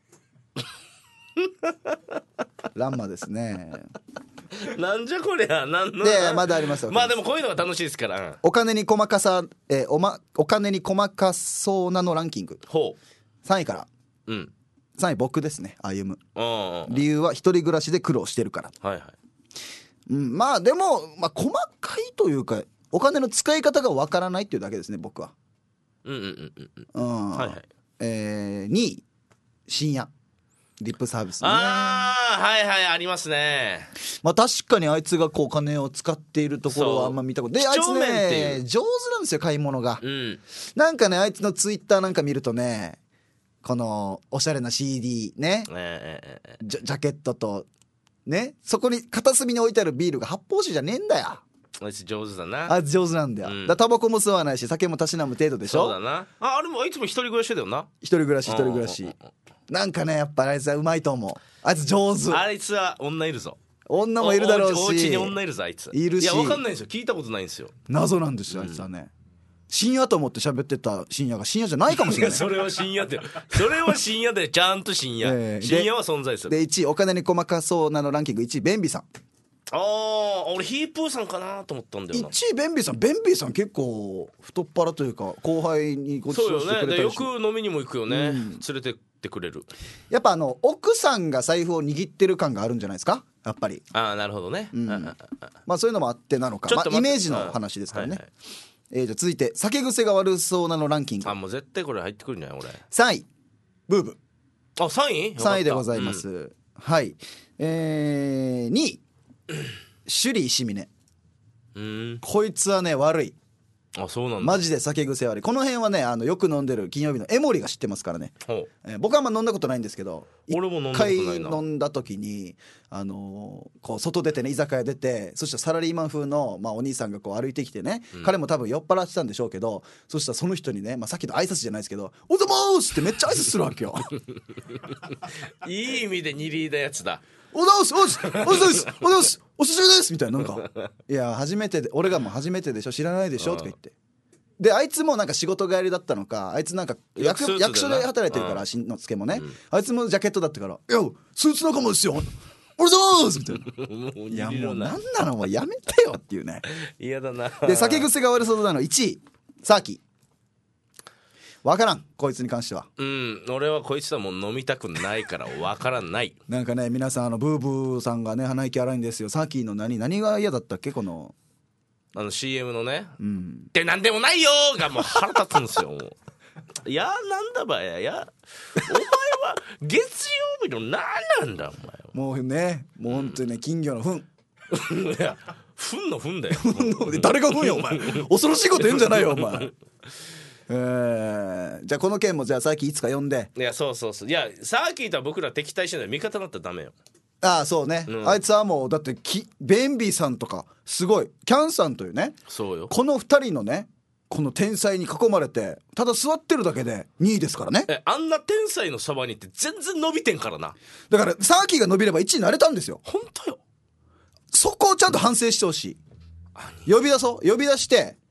ランマですね。 なんじゃこりゃ。なんのでまだありますよ。 まあでもこういうのが楽しいですから、うん、 お金に細かさ、えー、お, ま、お金に細かそうなのランキング。 ほうさんいから、 うん、 さんい僕ですね。歩む。 うん理由は一人暮らしで苦労してるから。 はいはい、 うん、まあでも、まあ、細かいというかお金の使い方がわからないっていうだけですね僕は。 うんうんうんうんうんはいはい。 えー、にい深夜リップサービスね。 ああはいはいありますね。 まあ確かにあいつがこうお金を使っているところはあんま見たことで、あいつね上手なんですよ買い物が、 うん、 なんかねあいつのツイッターなんか見るとねこのおしゃれな シーディー ね、 えー、 ジャ、ジャケットとねそこに片隅に置いてあるビールが発泡酒じゃねえんだよ。 あいつ上手だな。 あいつ上手なんだよ、うん、だタバコも吸わないし酒もたしなむ程度でしょ。 そうだな。ああれもあいつも一人暮らしだよな。 一人暮らし一人暮らしなんかねやっぱあいつはうまいと思う。あいつ上手。 あいつは女いるぞ。 女もいるだろうしお家に女いるぞあいつ。 いるし。 いや分かんないんですよ聞いたことないんですよ。 謎なんですよあいつはね、うん、深夜と思って喋ってた深夜が深夜じゃないかもしれないそれは深夜でそれは深夜でちゃんと深夜、えー、深夜は存在する。 でいちいお金に細かそうなのランキングいちいベンビさん。 ああ俺ヒープーさんかなと思ったんだよな。 いちいベンビーさん。ベンビーさん結構太っ腹というか後輩にご馳走してくれたりして。 そうよね。でよく飲みにも行くよね、うん、連れてってくれる。やっぱあの奥さんが財布を握ってる感があるんじゃないですかやっぱり。 ああなるほどね、うん、 まあそういうのもあってなのか、まあ、イメージの話ですからね、はいはい。えー、じゃあ続いて酒癖が悪そうなのランキング。 あもう絶対これ入ってくるんじゃない俺。 さんいブーブ。 あさんいさんいでございます、うん、はいえー、にいシュリー石峰。 うんこいつはね悪い。 あそうなんだ。 マジで酒癖悪い。この辺はねあのよく飲んでる金曜日のエモリが知ってますからね、えー、僕はあんま飲んだことないんですけど俺も飲んだことないな。 一回飲んだ時に、あのー、こう外出てね居酒屋出てそしたらサラリーマン風の、まあ、お兄さんがこう歩いてきてね、うん、彼も多分酔っ払ってたんでしょうけどそしたらその人にね、まあ、さっきの挨拶じゃないですけどおはようございますってめっちゃ挨拶するわけよいい意味でにリーダーやつだ。 おはようございますおはようございますおはようございますお久しぶりですみたいななんかいや初めてで俺がもう初めてでしょ知らないでしょとか言ってであいつもなんか仕事帰りだったのかあいつなんか 役, 役所で働いてるからしんのすけもね、うん、あいつもジャケットだったから「いやスーツ仲間ですよおはようございます」みたいないやもうなんなのもうやめてよっていうね嫌だな。 で酒癖が悪そうなのいちいサーキー。わからんこいつに関しては。 うん俺はこいつはもう飲みたくないからわからないなんかね皆さんあのブーブーさんがね鼻息荒いんですよ。サーキーの何何が嫌だったっけこのあの シーエム のね、 うん、 でなんでもないよがもう腹立つんですよもういやなんだばややお前は月曜日の何なんだお前もうねもう本当にね金魚の糞いや糞の糞だよ誰が糞よお前恐ろしいこと言うんじゃないよお前えー、じゃあこの件もじゃあサーキーいつか呼んで。 いやそうそうそういやサーキーとは僕ら敵対してない味方だったらダメよ。 ああそうね、うん、あいつはもうだってきベンビーさんとかすごいキャンさんというねそうよこのふたりのねこの天才に囲まれてただ座ってるだけでにいですからね。 えあんな天才のそばにって全然伸びてんからな。 だからサーキーが伸びればいちいになれたんですよ。 本当よ。 そこをちゃんと反省してほしい。呼び出そう呼び出して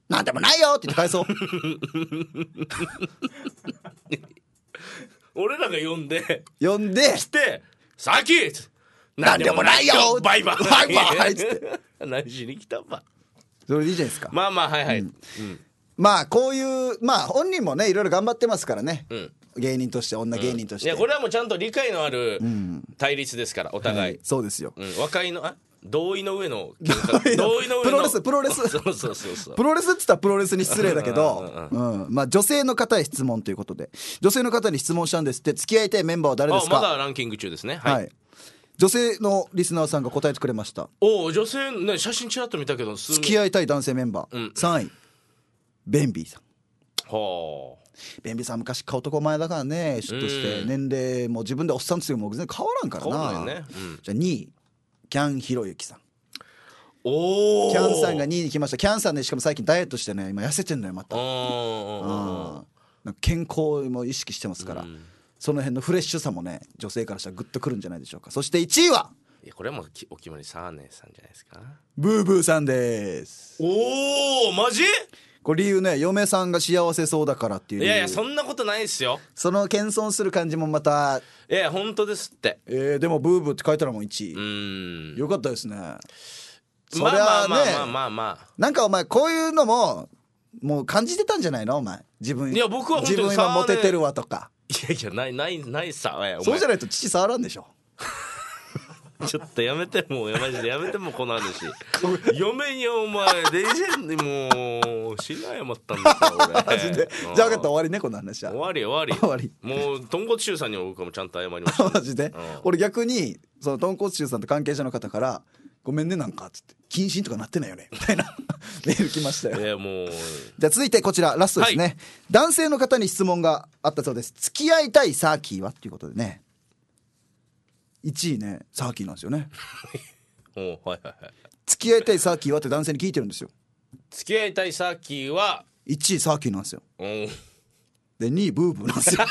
なんでもないよって言って返そう俺らが呼んで呼んで来てさっきなんでもないよバイバイバイバイっつって何しに来たばそれでいいじゃないですか。 まあまあはいはい、うんまあこういうまあ本人もねいろいろ頑張ってますからね、 うん芸人として女芸人として、 いやこれはもうちゃんと理解のある対立ですからお互い、 はい、そうですよ、 うん、和解のあ同意の上の喧嘩同意の上のプロレスプロレスそうそうそうそうプロレスって言ったらプロレスに失礼だけど、うんまあ、女性の方へ質問ということで女性の方に質問したんですって。付き合いたいメンバーは誰ですか。 あまだランキング中ですね、はい、 はい、女性のリスナーさんが答えてくれました。 おお女性ね写真ちらっと見たけど付き合いたい男性メンバー、うん、さんいベンビーさん。 はあベンビーさん昔顔男前だからね。シュッとして年齢も自分でおっさんつっても全然変わらんからな。 変わらんね、うん、 じゃあにいキャンひろゆきさん。 おキャンさんがにいに来ました。キャンさんねしかも最近ダイエットしてね今痩せてんのよまた。なんか健康も意識してますから、うん、その辺のフレッシュさもね女性からしたらグッとくるんじゃないでしょうか。そしていちいはいやこれはもうお決まりサーネさんじゃないですか。 ブーブーさんです。 おおマジこれ理由ね嫁さんが幸せそうだからっていう。 いやいやそんなことないですよ。 その謙遜する感じもまたいや本当ですって。 えー、でもブーブーって書いたらもういちい。 うんよかったですね。 そりゃねまあまあまあまあまあなんかお前こういうのももう感じてたんじゃないのお前自分。 いや僕は本当に自分今モテてるわとか。 いやいやないないないさ。 そうじゃないと父触らんでしょちょっとやめてもうマジでやめてもこの話嫁にお前レジェンドもう死なやまったんだよ俺マジで。 じゃあ分かった終わりねこの話は。 終わり終わり終わり。 もう豚骨臭さんに僕もちゃんと謝りました、ね、 マジで、うん、俺逆にその豚骨臭さんと関係者の方からごめんねなんかっつって謹慎とかなってないよねみたいなメール来ましたよ。 いやもうじゃあ続いてこちらラストですね、はい、男性の方に質問があったそうです。付き合いたいサーキーはっていうことでねいちいねサーキーなんですよねおはいはいはい。 付き合いたいサーキーはって男性に聞いてるんですよ。 付き合いたいサーキーはいちいサーキーなんですよ。 おでにいブーブーなんですよ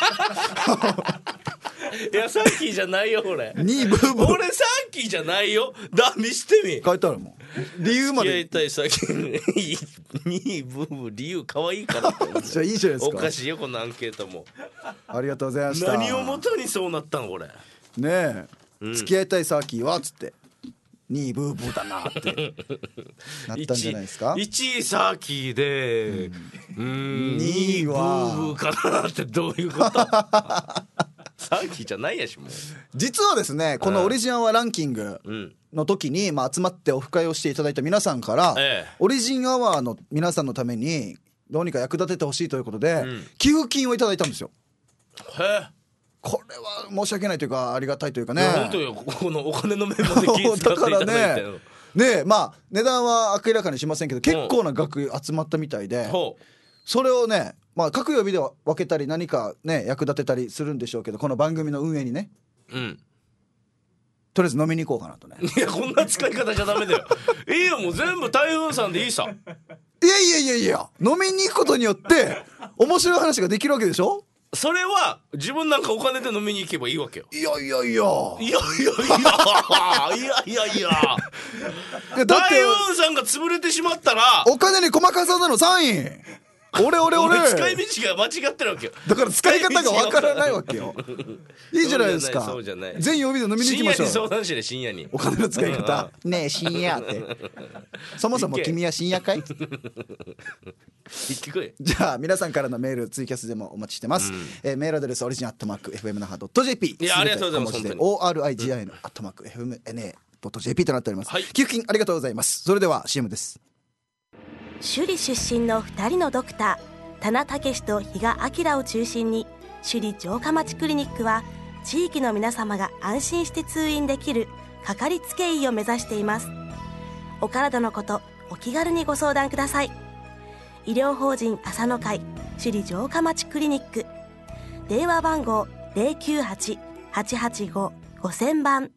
いやサーキーじゃないよ俺。 にいブーブー。 俺サーキーじゃないよ。だ見してみ。 書いてあるもん。理由まで。 付き合いたいサーキーにいブーブー理由可愛いからってじゃあいいじゃないですか。 おかしいよこのアンケートも。 ありがとうございました。 何をもとにそうなったのこれ。ねえ、うん、付き合いたいサーキーはつってにいブーブーだなってなったんじゃないですか。 いちいサーキーで、うん、うんにいブーブーかなってどういうことサーキーじゃないやしもう。 実はですねこのオリジンアワーランキングの時に、まあ、集まってオフ会をしていただいた皆さんから、ええ、オリジンアワーの皆さんのためにどうにか役立ててほしいということで、うん、寄付金をいただいたんですよ。 へえ。 これは申し訳ないというかありがたいというかね。 本当よこのお金の面まで気遣っていただいてねねえまあ値段は明らかにしませんけど結構な額集まったみたいで、それをねまあ各曜日では分けたり何かね役立てたりするんでしょうけどこの番組の運営にね、うん、とりあえず飲みに行こうかなとね。 いやこんな使い方じゃダメだよいいよもう全部台風さんでいいさ。 いやいやいやいや飲みに行くことによって面白い話ができるわけでしょ。 それは自分なんかお金で飲みに行けばいいわけよ。 いやいやいやいやいやいやいやいやいや大雲さんが潰れてしまったらお金に細かさなのさんい俺俺俺使い道が間違ってるわけよ。 だから使い方がわからないわけよ。いいじゃないですか。 そうじゃない。 全曜日で飲みに行きましょう。 深夜に相談してね深夜に。 お金の使い方。ねえ深夜って。そもそも君は深夜かい？ 言ってくれ。 じゃあ皆さんからのメールツイキャスでもお待ちしてます。うんえー、メールアドレスオリジンアットマーク エフエム 那覇 ドット ジェーピー。 いやありがとうございます本当に。 オーアールアイジーアイ のアットマーク エフエムエヌエー ドット ジェーピー となっております。はい、寄付金ありがとうございます。それでは シーエム です。 首里出身のふたりのドクター。田名武と比嘉明を中心に首里城下町クリニックは地域の皆様が安心して通院できるかかりつけ医を目指しています。お体のことお気軽にご相談ください。医療法人朝の会首里城下町クリニック電話番号 ゼロきゅうはち はちはちご ごせんばん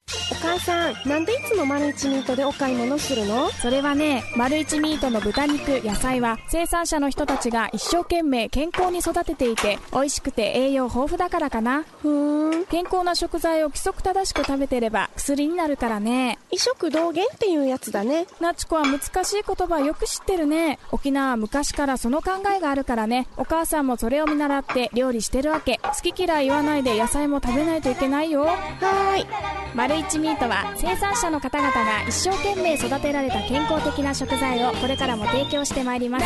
お母さん、なんでいつもマルイチミートでお買い物するの？ それはね、マルイチミートの豚肉、野菜は生産者の人たちが一生懸命健康に育てていて、美味しくて栄養豊富だからかな。 ふーん。 健康な食材を規則正しく食べてれば薬になるからね。 医食同源っていうやつだね。 なちこは難しい言葉よく知ってるね。沖縄は昔からその考えがあるからね。お母さんもそれを見習って料理してるわけ。好き嫌い言わないで野菜も食べないといけないよ。 はーい。 マルイチミートは生産者の方々が一生懸命育てられた健康的な食材をこれからも提供してまいります。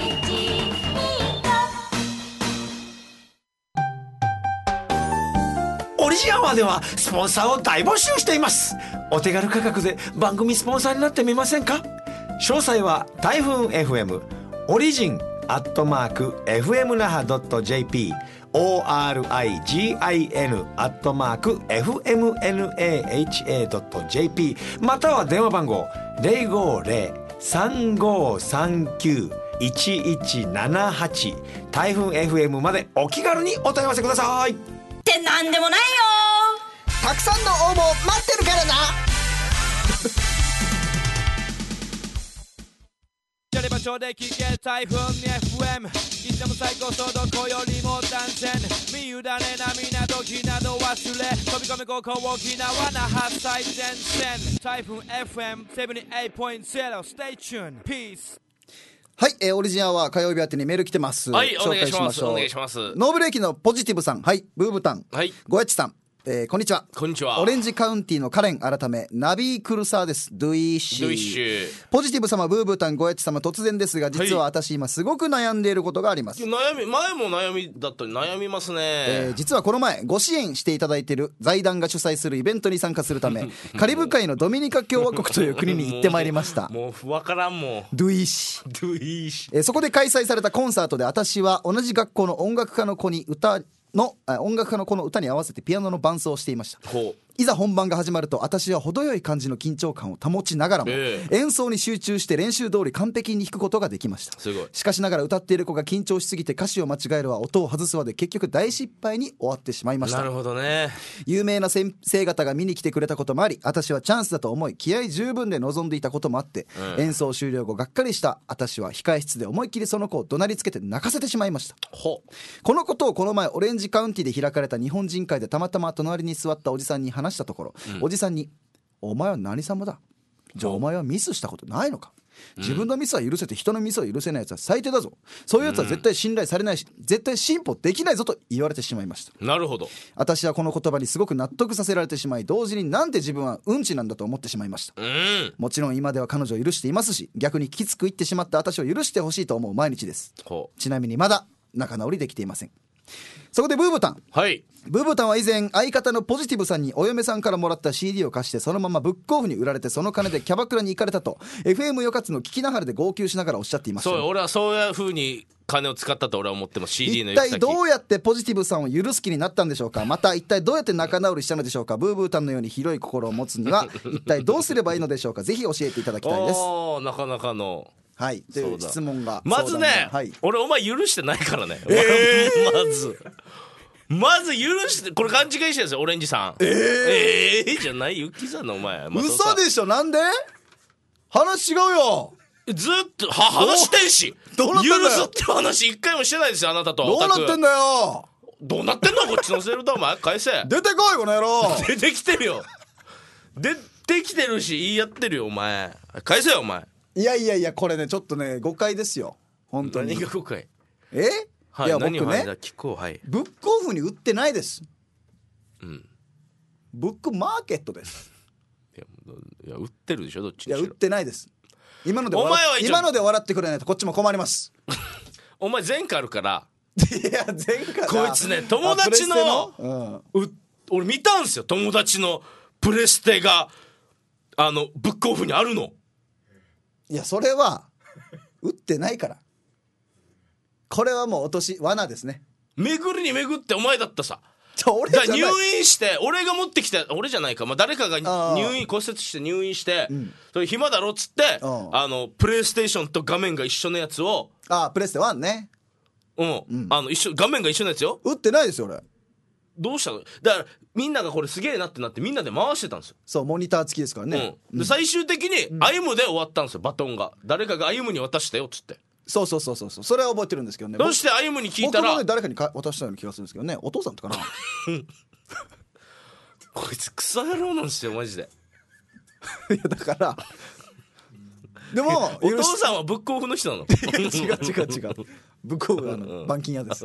オリジンアワーではスポンサーを大募集しています。お手軽価格で番組スポンサーになってみませんか？詳細は台風 エフエム オリジンアットマーク エフエム 那覇 ドット ジェーピー オーアールアイジーアイエヌ アットマーク エフエムエヌエーエイチエー ドット ジェーピー または電話番号 ゼロごゼロ さんごさんきゅう いちいちななはち 台風 エフエム までお気軽にお問い合わせください。 ってなんでもないよ。 たくさんの応募待ってるからな。 やればちょうで聞け台風 エフエム いつでも最高速度こよりも断線身委ねな港時など忘れ飛び込みここ沖縄那覇最前線台風 エフエム ななじゅうはちてんゼロ Stay tuned Peace。 はい、えー、オリジンアワー火曜日あてにメール来てます。 はい、 紹介しましょう。 お願いします。 ノーブレーキのポジティブさん、はい、ブーブタン、 はい、 ゴエッチさん、えー、こんにちは。 こんにちは。 オレンジカウンティのカレン改めナビークルサーです。ドゥイッシー。 ドゥイッシー。 ポジティブ様、ブーブータン、ゴエッチ様、突然ですが実は私今すごく悩んでいることがあります。 悩み、前も悩みだったり悩みますね、 えー、実はこの前ご支援していただいている財団が主催するイベントに参加するためカリブ海のドミニカ共和国という国に行ってまいりました。 もう分からんもん。 ドゥイッシー。 ドゥイッシー。えー、そこで開催されたコンサートで私は同じ学校の音楽科の子に歌の音楽家のこの歌に合わせてピアノの伴奏をしていました。いざ本番が始まると私は程よい感じの緊張感を保ちながらも、えー、演奏に集中して練習通り完璧に弾くことができました。 すごい。 しかしながら歌っている子が緊張しすぎて歌詞を間違えるわ音を外すわで結局大失敗に終わってしまいました。 なるほどね。 有名な先生方が見に来てくれたこともあり私はチャンスだと思い気合十分で臨んでいたこともあって、うん、演奏終了後がっかりした私は控え室で思いっきりその子を怒鳴りつけて泣かせてしまいました。 ほこのことをこの前オレンジカウンティで開かれた日本人会でたまたま隣に座ったおじさんに話したところ、うんおじさんにお前は何様だ、じゃあお前はミスしたことないのか、自分のミスは許せて人のミスは許せないやつは最低だぞ、そういうやつは絶対信頼されないし、うん、絶対進歩できないぞと言われてしまいました。 なるほど。 私はこの言葉にすごく納得させられてしまい同時になんで自分はうんちなんだと思ってしまいました、うん、もちろん今では彼女を許していますし逆にきつく言ってしまった私を許してほしいと思う毎日です。ちなみにまだ仲直りできていません。そこでブーブタン、 はい、 ブーブタンは以前相方のポジティブさんにお嫁さんからもらった シーディー を貸してそのままブックオフに売られてその金でキャバクラに行かれたと エフエム よかつの聞きながらで号泣しながらおっしゃっていました。 そう俺はそういう風に金を使ったと俺は思っても シーディー の一体どうやってポジティブさんを許す気になったんでしょうか。また一体どうやって仲直りしたのでしょうか。ブーブータンのように広い心を持つには一体どうすればいいのでしょうか。ぜひ教えていただきたいです。 おなかなかのはいという質問がまずね、はい、俺お前許してないからね、えー、まずまず許してこれ勘違いしてるんですよオレンジさん。えー、えー、じゃないユッキーさんのお前嘘でしょ。なんで話違うよ。 ずっとは話してんしどうなってんだよ。許すって話一回もしてないですよあなたと。 どうなってんだよ。 どうなってんのこっちのセルだお前返せ。 出てこいこの野郎。 出てきてるよ出てきてるし言い合ってるよお前返せよお前。 いやいやいやこれねちょっとね誤解ですよ本当に。 何が誤解。 えはい、 いや僕ね聞こう、はい、 ブックオフに売ってないです、うん、ブックマーケットです。 いや、いや売ってるでしょどっちにしろ。 いや売ってないです。今のでお前は今ので笑ってくれないとこっちも困りますお前前科あるからいや前科こいつね友達 の, の、うん、俺見たんすよ友達のプレステがあのブックオフにあるの。 いやそれは売ってないからこれはもう落とし罠ですね。 巡りに巡ってお前だったさ。 じゃ俺じゃない。 入院して俺が持ってきて俺じゃないか、まあ、誰かが入院骨折して入院して、うん、それ暇だろっつってあのプレイステーションと画面が一緒のやつをあプレステワンね、 うん、うん、あの一緒画面が一緒のやつよ。 売ってないですよ俺。 どうしたのだからみんながこれすげえなってなってみんなで回してたんですよ。 そうモニター付きですからね、 うん、で最終的に歩むで終わったんですよ、バトンが誰かが歩むに渡したよっつって。 そうそうそうそうそう、それは覚えてるんですけどね。 どうして歩むに聞いたら僕もね誰かにか渡したような気がするんですけどね、お父さんとかなこいつクソ野郎なんですよマジでいやだからでもお父さんはブックオフの人なの違う違う違うブックオフあの板金屋です。 い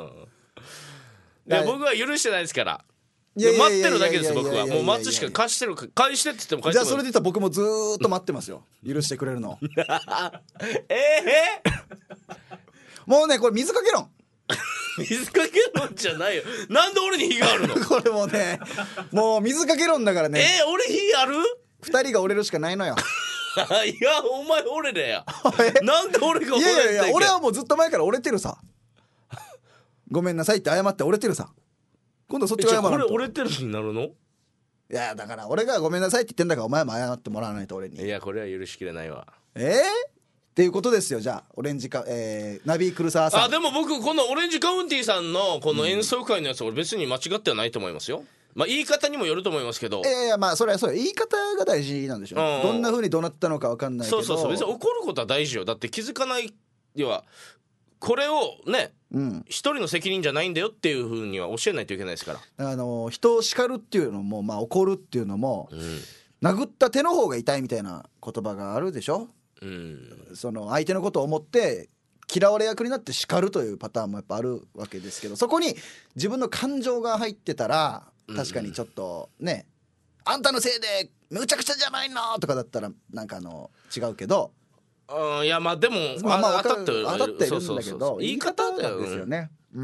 や僕は許してないですから。 いやいやいやいや待ってるだけです僕は。もう待つしか貸してる返してって言っても返しても。 じゃあそれで言ったら僕もずーっと待ってますよ許してくれるのええもうねこれ水かけ論水かけ論じゃないよ。なんで俺に火があるのこれもうねもう水かけ論だからね。 えー、俺火ある二人が折れるしかないのよいやお前折れれやなんで俺が折れてんいやいやいや俺はもうずっと前から折れてるさごめんなさいって謝って折れてるさ。今度そっちが謝らんと。 これ折れてるになるの。 いやだから俺がごめんなさいって言ってんだからお前も謝ってもらわないと俺に。 いやこれは許しきれないわ。 えーっていうことですよ。じゃあオレンジか、えー、ナビークルサーさん。 あでも僕このオレンジカウンティーさんのこの演奏会のやつ俺別に間違ってはないと思いますよ。まあ言い方にもよると思いますけど。 いやいやまあそれはそう言い方が大事なんでしょう、うん、どんな風にどうなったのか分かんないけど。 そうそうそう別に怒ることは大事よ。だって気づかないではこれをね一、うん、人の責任じゃないんだよっていう風には教えないといけないですから。 あの人を叱るっていうのもまあ怒るっていうのも、うん、殴った手の方が痛いみたいな言葉があるでしょ。うん、その相手のことを思って嫌われ役になって叱るというパターンもやっぱあるわけですけど、そこに自分の感情が入ってたら確かにちょっとね、うん、あんたのせいでむちゃくちゃじゃないのとかだったらなんかあの違うけど、 うん、いやまあでも、 まあ、まあ当たって当たってるんだけど言い方なんですよね。うん、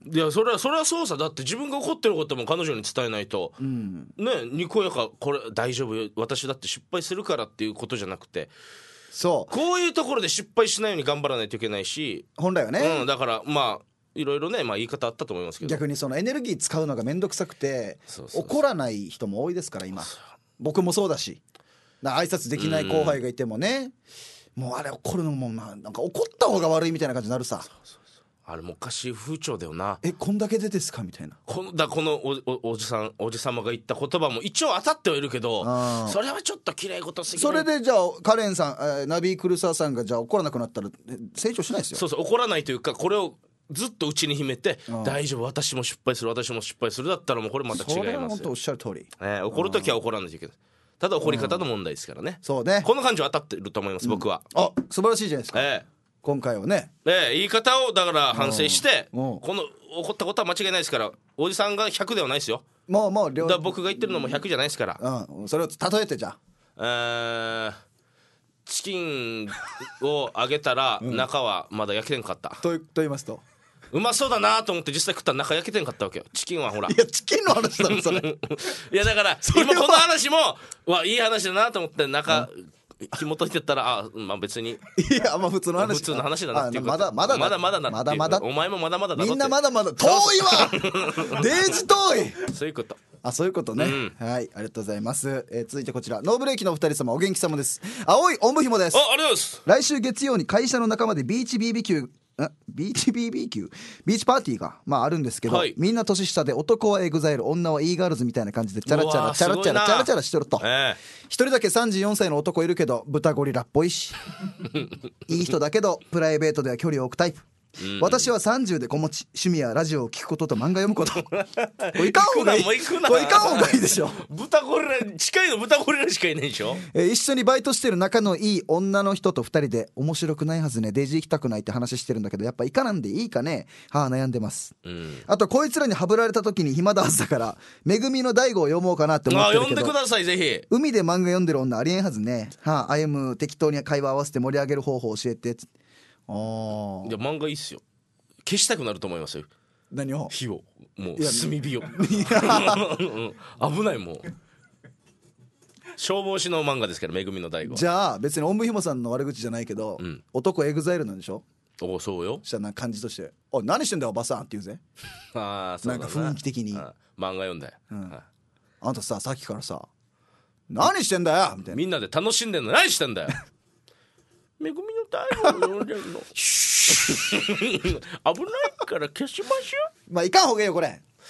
いやそれはそれはそうさ。だって自分が怒ってることも彼女に伝えないと、うん、ねにこやかこれ大丈夫よ私だって失敗するからっていうことじゃなくて、 そうこういうところで失敗しないように頑張らないといけないし本来はね、 うん、だからまあいろいろね、まあ、言い方あったと思いますけど逆にそのエネルギー使うのがめんどくさくて怒らない人も多いですから今。僕もそうだしだ挨拶できない後輩がいてもね、うん、もうあれ怒るのもなんか怒った方が悪いみたいな感じになるさ。そうそうあれもおかしい風潮だよな。 えこんだけでですかみたいな。 このだこの お, お, おじさんおじさまが言った言葉も一応当たってはいるけどそれはちょっときれい事すぎる。 それでじゃあカレンさん、えー、ナビークルサーさんがじゃあ怒らなくなったら成長しないですよ。 そうそう怒らないというかこれをずっと内に秘めて大丈夫私も失敗する私も失敗するだったらもうこれまた違いますよ。 それは本当おっしゃる通り、 えー、怒るときは怒らないといけない。ただ怒り方の問題ですからね。 そうねこの感じは当たってると思います、うん、僕は。 あ素晴らしいじゃないですか、 えー今回はね、 ええ、言い方をだから反省してこの怒ったことは間違いないですから。おじさんがひゃくではないですよ。 もうもうだ僕が言ってるのもひゃくじゃないですから、 うん、それを例えてじゃあ、えー、チキンを揚げたら中はまだ焼けてんかった、 うん、と, と言いますとうまそうだなと思って実際食ったら中焼けてんかったわけよ。チキンはほらいやチキンの話だろそれいやだから今この話もわいい話だなと思って中、うん紐解いてったらあまあ別にいやまあ普通の話普通の話だなっていうまだまだまだまだだまだまだお前もまだまだだろってみんなまだまだ遠いわデージ遠いそういうことあそういうことね、うん、はいありがとうございます、えー、続いてこちらノーブレーキのお二人様お元気様です。青いおんぶひもです。 あありがとうございます。 来週月曜に会社の仲間でビーチ ビービーキュービーチ ビービーキュー ビーチパーティーがまああるんですけど、はい、みんな年下で男はエグザイル女は e ガールズみたいな感じでチャラチャラチャラチャラチャラチャラしてると、えー、一人だけさんじゅうよんさいの男いるけど豚ゴリラっぽいしいい人だけどプライベートでは距離を置くタイプ。うん、私はさんじゅうで子持ち趣味やラジオを聞くことと漫画読むことこれいかんほうがいいこれいかんほうがいいでしょ豚ゴリラ近いの豚ゴリラしかいないでしょ、 えー、一緒にバイトしてる仲のいい女の人とふたりで面白くないはずねデイジー行きたくないって話してるんだけどやっぱイカなんでいいかねはあ悩んでます、うん、あとこいつらにハブられた時に暇だはずだからめぐみの大悟を読もうかなって思ってるけどあ読んでくださいぜひ。 海で漫画読んでる女ありえんはずねはあ歩む適当に会話合わせて盛り上げる方法教えて。あーいや漫画いいっすよ。消したくなると思いますよ。 何を火をもう炭火を危ないもう消防士の漫画ですからめぐみの大悟。 じゃあ別におんぶひもさんの悪口じゃないけど、うん、男エグザイルなんでしょ。 おそうよ。 したら感じとしてお何してんだよおばさんって言うぜあそうだななんか雰囲気的にあ漫画読んだよ、 うんはい、あんたささっきからさ何してんだよみたいなみんなで楽しんでんの何してんだよめぐみの大悟を読んでるの危ないから消しましょう。まあいかんほうがいいよこれ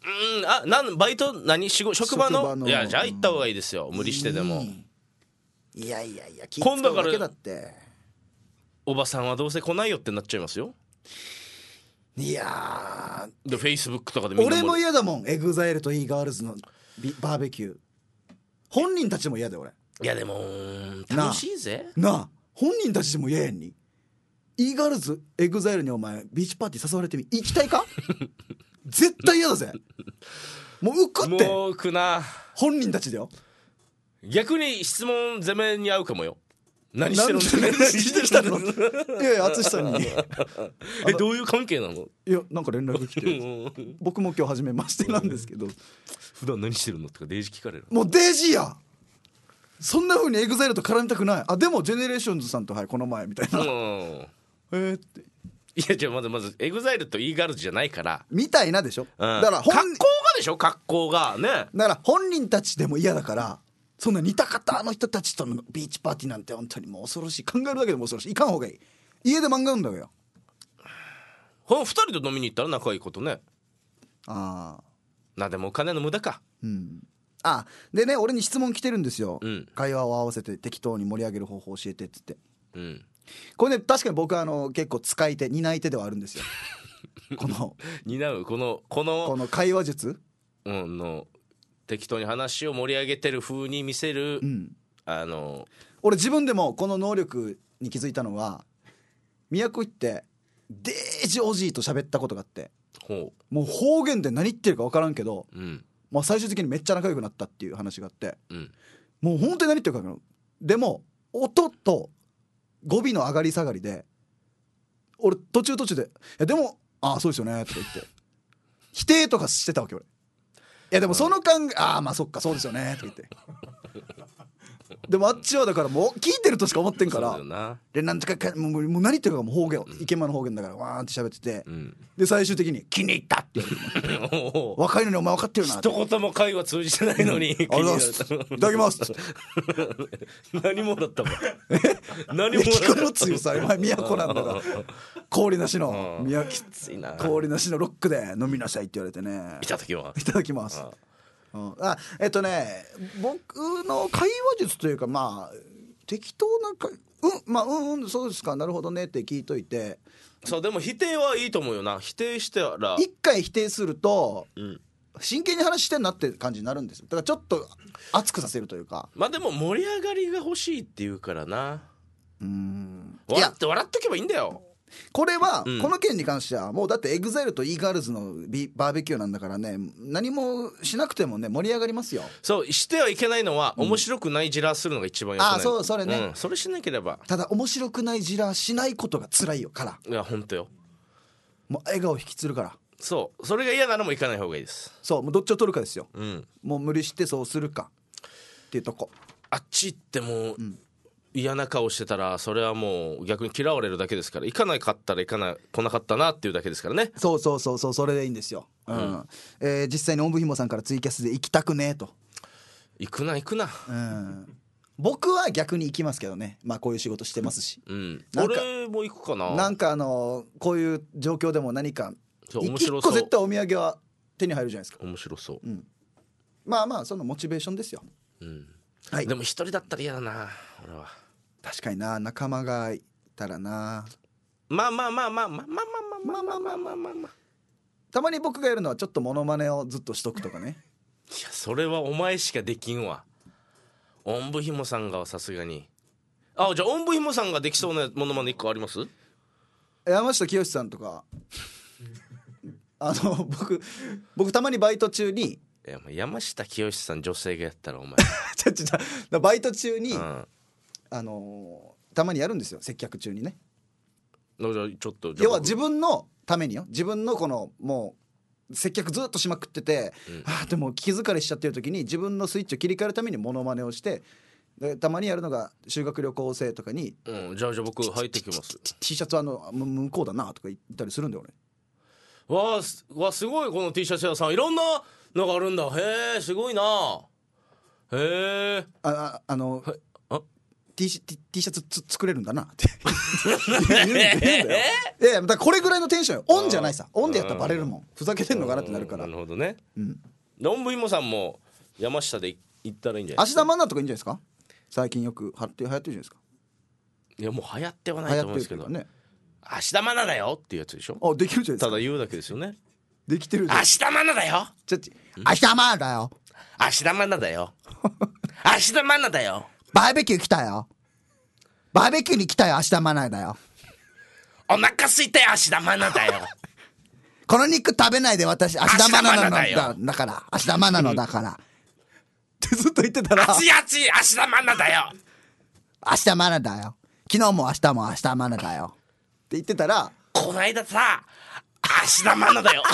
うんあなんバイト何仕事職場の職場のいやじゃあ行った方がいいですよ、無理してでも。 いやいやいや気今度から使うだけだっておばさんはどうせ来ないよってなっちゃいますよ。 いやーでフェイスブックとかでみんな俺も嫌だもん。エグザイルと e ガールズのビバーベキュー本人たちも嫌だよ俺。 いやでも楽しいぜなあ本人たちでも嫌やんに e ガールズエグザイルにお前ビーチパーティー誘われてみ行きたいか絶対嫌だぜ。もう浮くってもう浮くな。 本人たちだよ。 逆に質問攻めに合うかもよ。何してるの何してるのいやいや淳さんにえどういう関係なの。 いやなんか連絡来て僕も今日初めましてなんですけど普段何してるのとかデイジ聞かれる。 もうデイジーやそんな風にエグザイルと絡みたくない。あでもジェネレーションズさんとはいこの前みたいなえーっていやじゃあまずまずエグザイルと e ガールズじゃないからみたいなでしょ、 うん、 だから本格好がでしょ格好がね。 だから本人たちでも嫌だからそんな似た方の人たちとのビーチパーティーなんて本当にもう恐ろしい。考えるだけでも恐ろしい。行かん方がいい。家で漫画読んだよ。 このふたりと飲みに行ったら仲いいことね。 ああなでもお金の無駄か。 うんあでね俺に質問来てるんですよ、 うん、 会話を合わせて適当に盛り上げる方法教えてっつって、 うん、 これね確かに僕はあの結構使い手担い手ではあるんですよこの担うこのこのこの会話術、 うん、の適当に話を盛り上げてる風に見せる、うん、あの俺自分でもこの能力に気づいたのは宮古行ってデージおじいと喋ったことがあって、 ほうもう方言で何言ってるか分からんけど、 うんまあ、最終的にめっちゃ仲良くなったっていう話があって、 うん、 もう本当に何言ってるか分からん。でも音と語尾の上がり下がりで俺途中途中で「いやでもああそうですよね」とか言って否定とかしてたわけ俺。いやでもその考えああまあそっかそうですよねとか言ってでもあっちはだからもう聞いてるとしか思ってんからでなんとかかもうもう何言ってるかもう方言イケマの方言だからわーって喋ってて、うん、で最終的に気に入ったって言われて若いのにお前分かってるなって一言も会話通じてないのに、うん、 ありがとうございますいただきます何もらったもん何もらったの強さ今都なんだから氷なしの宮きついな氷なしのロックで飲みなさいって言われてねいただきますいただきますあうん、あえっとね僕の会話術というかまあ適当なかうんまあうんうんそうですかなるほどねって聞いといてそうでも否定はいいと思うよな。否定してら一回否定すると、 うん、 真剣に話してんなって感じになるんですよ。だからちょっと熱くさせるというかまあでも盛り上がりが欲しいっていうからな。 うーん笑って笑っとけばいいんだよ。 これは、 うん、 この件に関してはもうだってエグザイルと e ガールズのビバーベキューなんだからね何もしなくてもね盛り上がりますよ。 そうしてはいけないのは、うん、面白くないジラするのが一番よくない。 あそうそれね、 うん、それしなければ。 ただ面白くないジラしないことが辛いよから。 いや本当よ。 もう笑顔引きつるから。 そうそれが嫌ならもう行かない方がいいです。 そうもうどっちを取るかですよ、 うん、 もう無理してそうするかっていうとこ。 あっち行っても、うん嫌な顔してたらそれはもう逆に嫌われるだけですから。行かなかったら行かない来なかったなっていうだけですからね。 そうそうそうそうそれでいいんですよ、うんうんえー、実際におんぶひもさんからツイキャスで行きたくねえと。 行くな行くな、 うん、僕は逆に行きますけどね。まあこういう仕事してますし、 うん、俺も行くかな。 なんかあのー、こういう状況でも何か面白そう一個絶対お土産は手に入るじゃないですか。 面白そう、 うん、まあまあそのモチベーションですよ、 うんはい、 でも一人だったら嫌だな俺は。 確かにな仲間がいたらな。 まあまあまあまあまあまあまあまあまあまあまあまあまあたまに僕がやるのはちょっとモノマネをずっとしとくとかね。 いやそれはお前しかできんわ。おんぶひもさんがさすがに。あじゃあおんぶひもさんができそうなモノマネ一個あります？ 山下清さんとかあの僕僕たまにバイト中にいや山下清さん女性がやったらお前ちょちょちょバイト中に、 うんあのー、たまにやるんですよ接客中にね。 ちょっと要は自分のためによ自分のこのもう接客ずっとしまくってて、うん、あでも気疲れしちゃってる時に自分のスイッチを切り替えるためにモノマネをしてでたまにやるのが修学旅行生とかに、 うん、じゃあじゃあ僕入ってきます。 T シャツあの向こうだなとか言ったりするんだよ俺。 わあわすごいこの T シャツ屋さんいろんなのがあるんだ。へえすごいな。へえあ, あ, あの、 あ T, T, T シャツつ作れるんだなって言うんだよ。いやだからこれぐらいのテンションよ。オンじゃないさ。オンでやったらバレるもん。ふざけてんのかなってなるから。 なるほどね。 うん。 ロンブイモさんも山下で行ったらいいんじゃないですか。 芦田愛菜とかいいんじゃないですか。最近よくはって流行ってるじゃないですか。 いやもう流行ってはないと思うんですけどね。芦田愛菜だよっていうやつでしょ。 あ、できるじゃないですか。 ただ言うだけですよね。 できてるじゃん。 芦田愛菜だよ。 ちょっと芦田愛菜だよ。 芦田愛菜だよ。芦田愛菜だよ。 バーベキュー来たよ。バーベキューに来たよ。芦田愛菜だよ。 お腹空いたよ。芦田愛菜だよ。 この肉食べないで私芦田愛菜のだだから芦田愛菜のだからってずっと言ってたら、 熱い熱い芦田愛菜だよ。 芦田愛菜だよ。昨日も明日も芦田愛菜だよって言ってたら、 この間さ芦田愛菜だよ。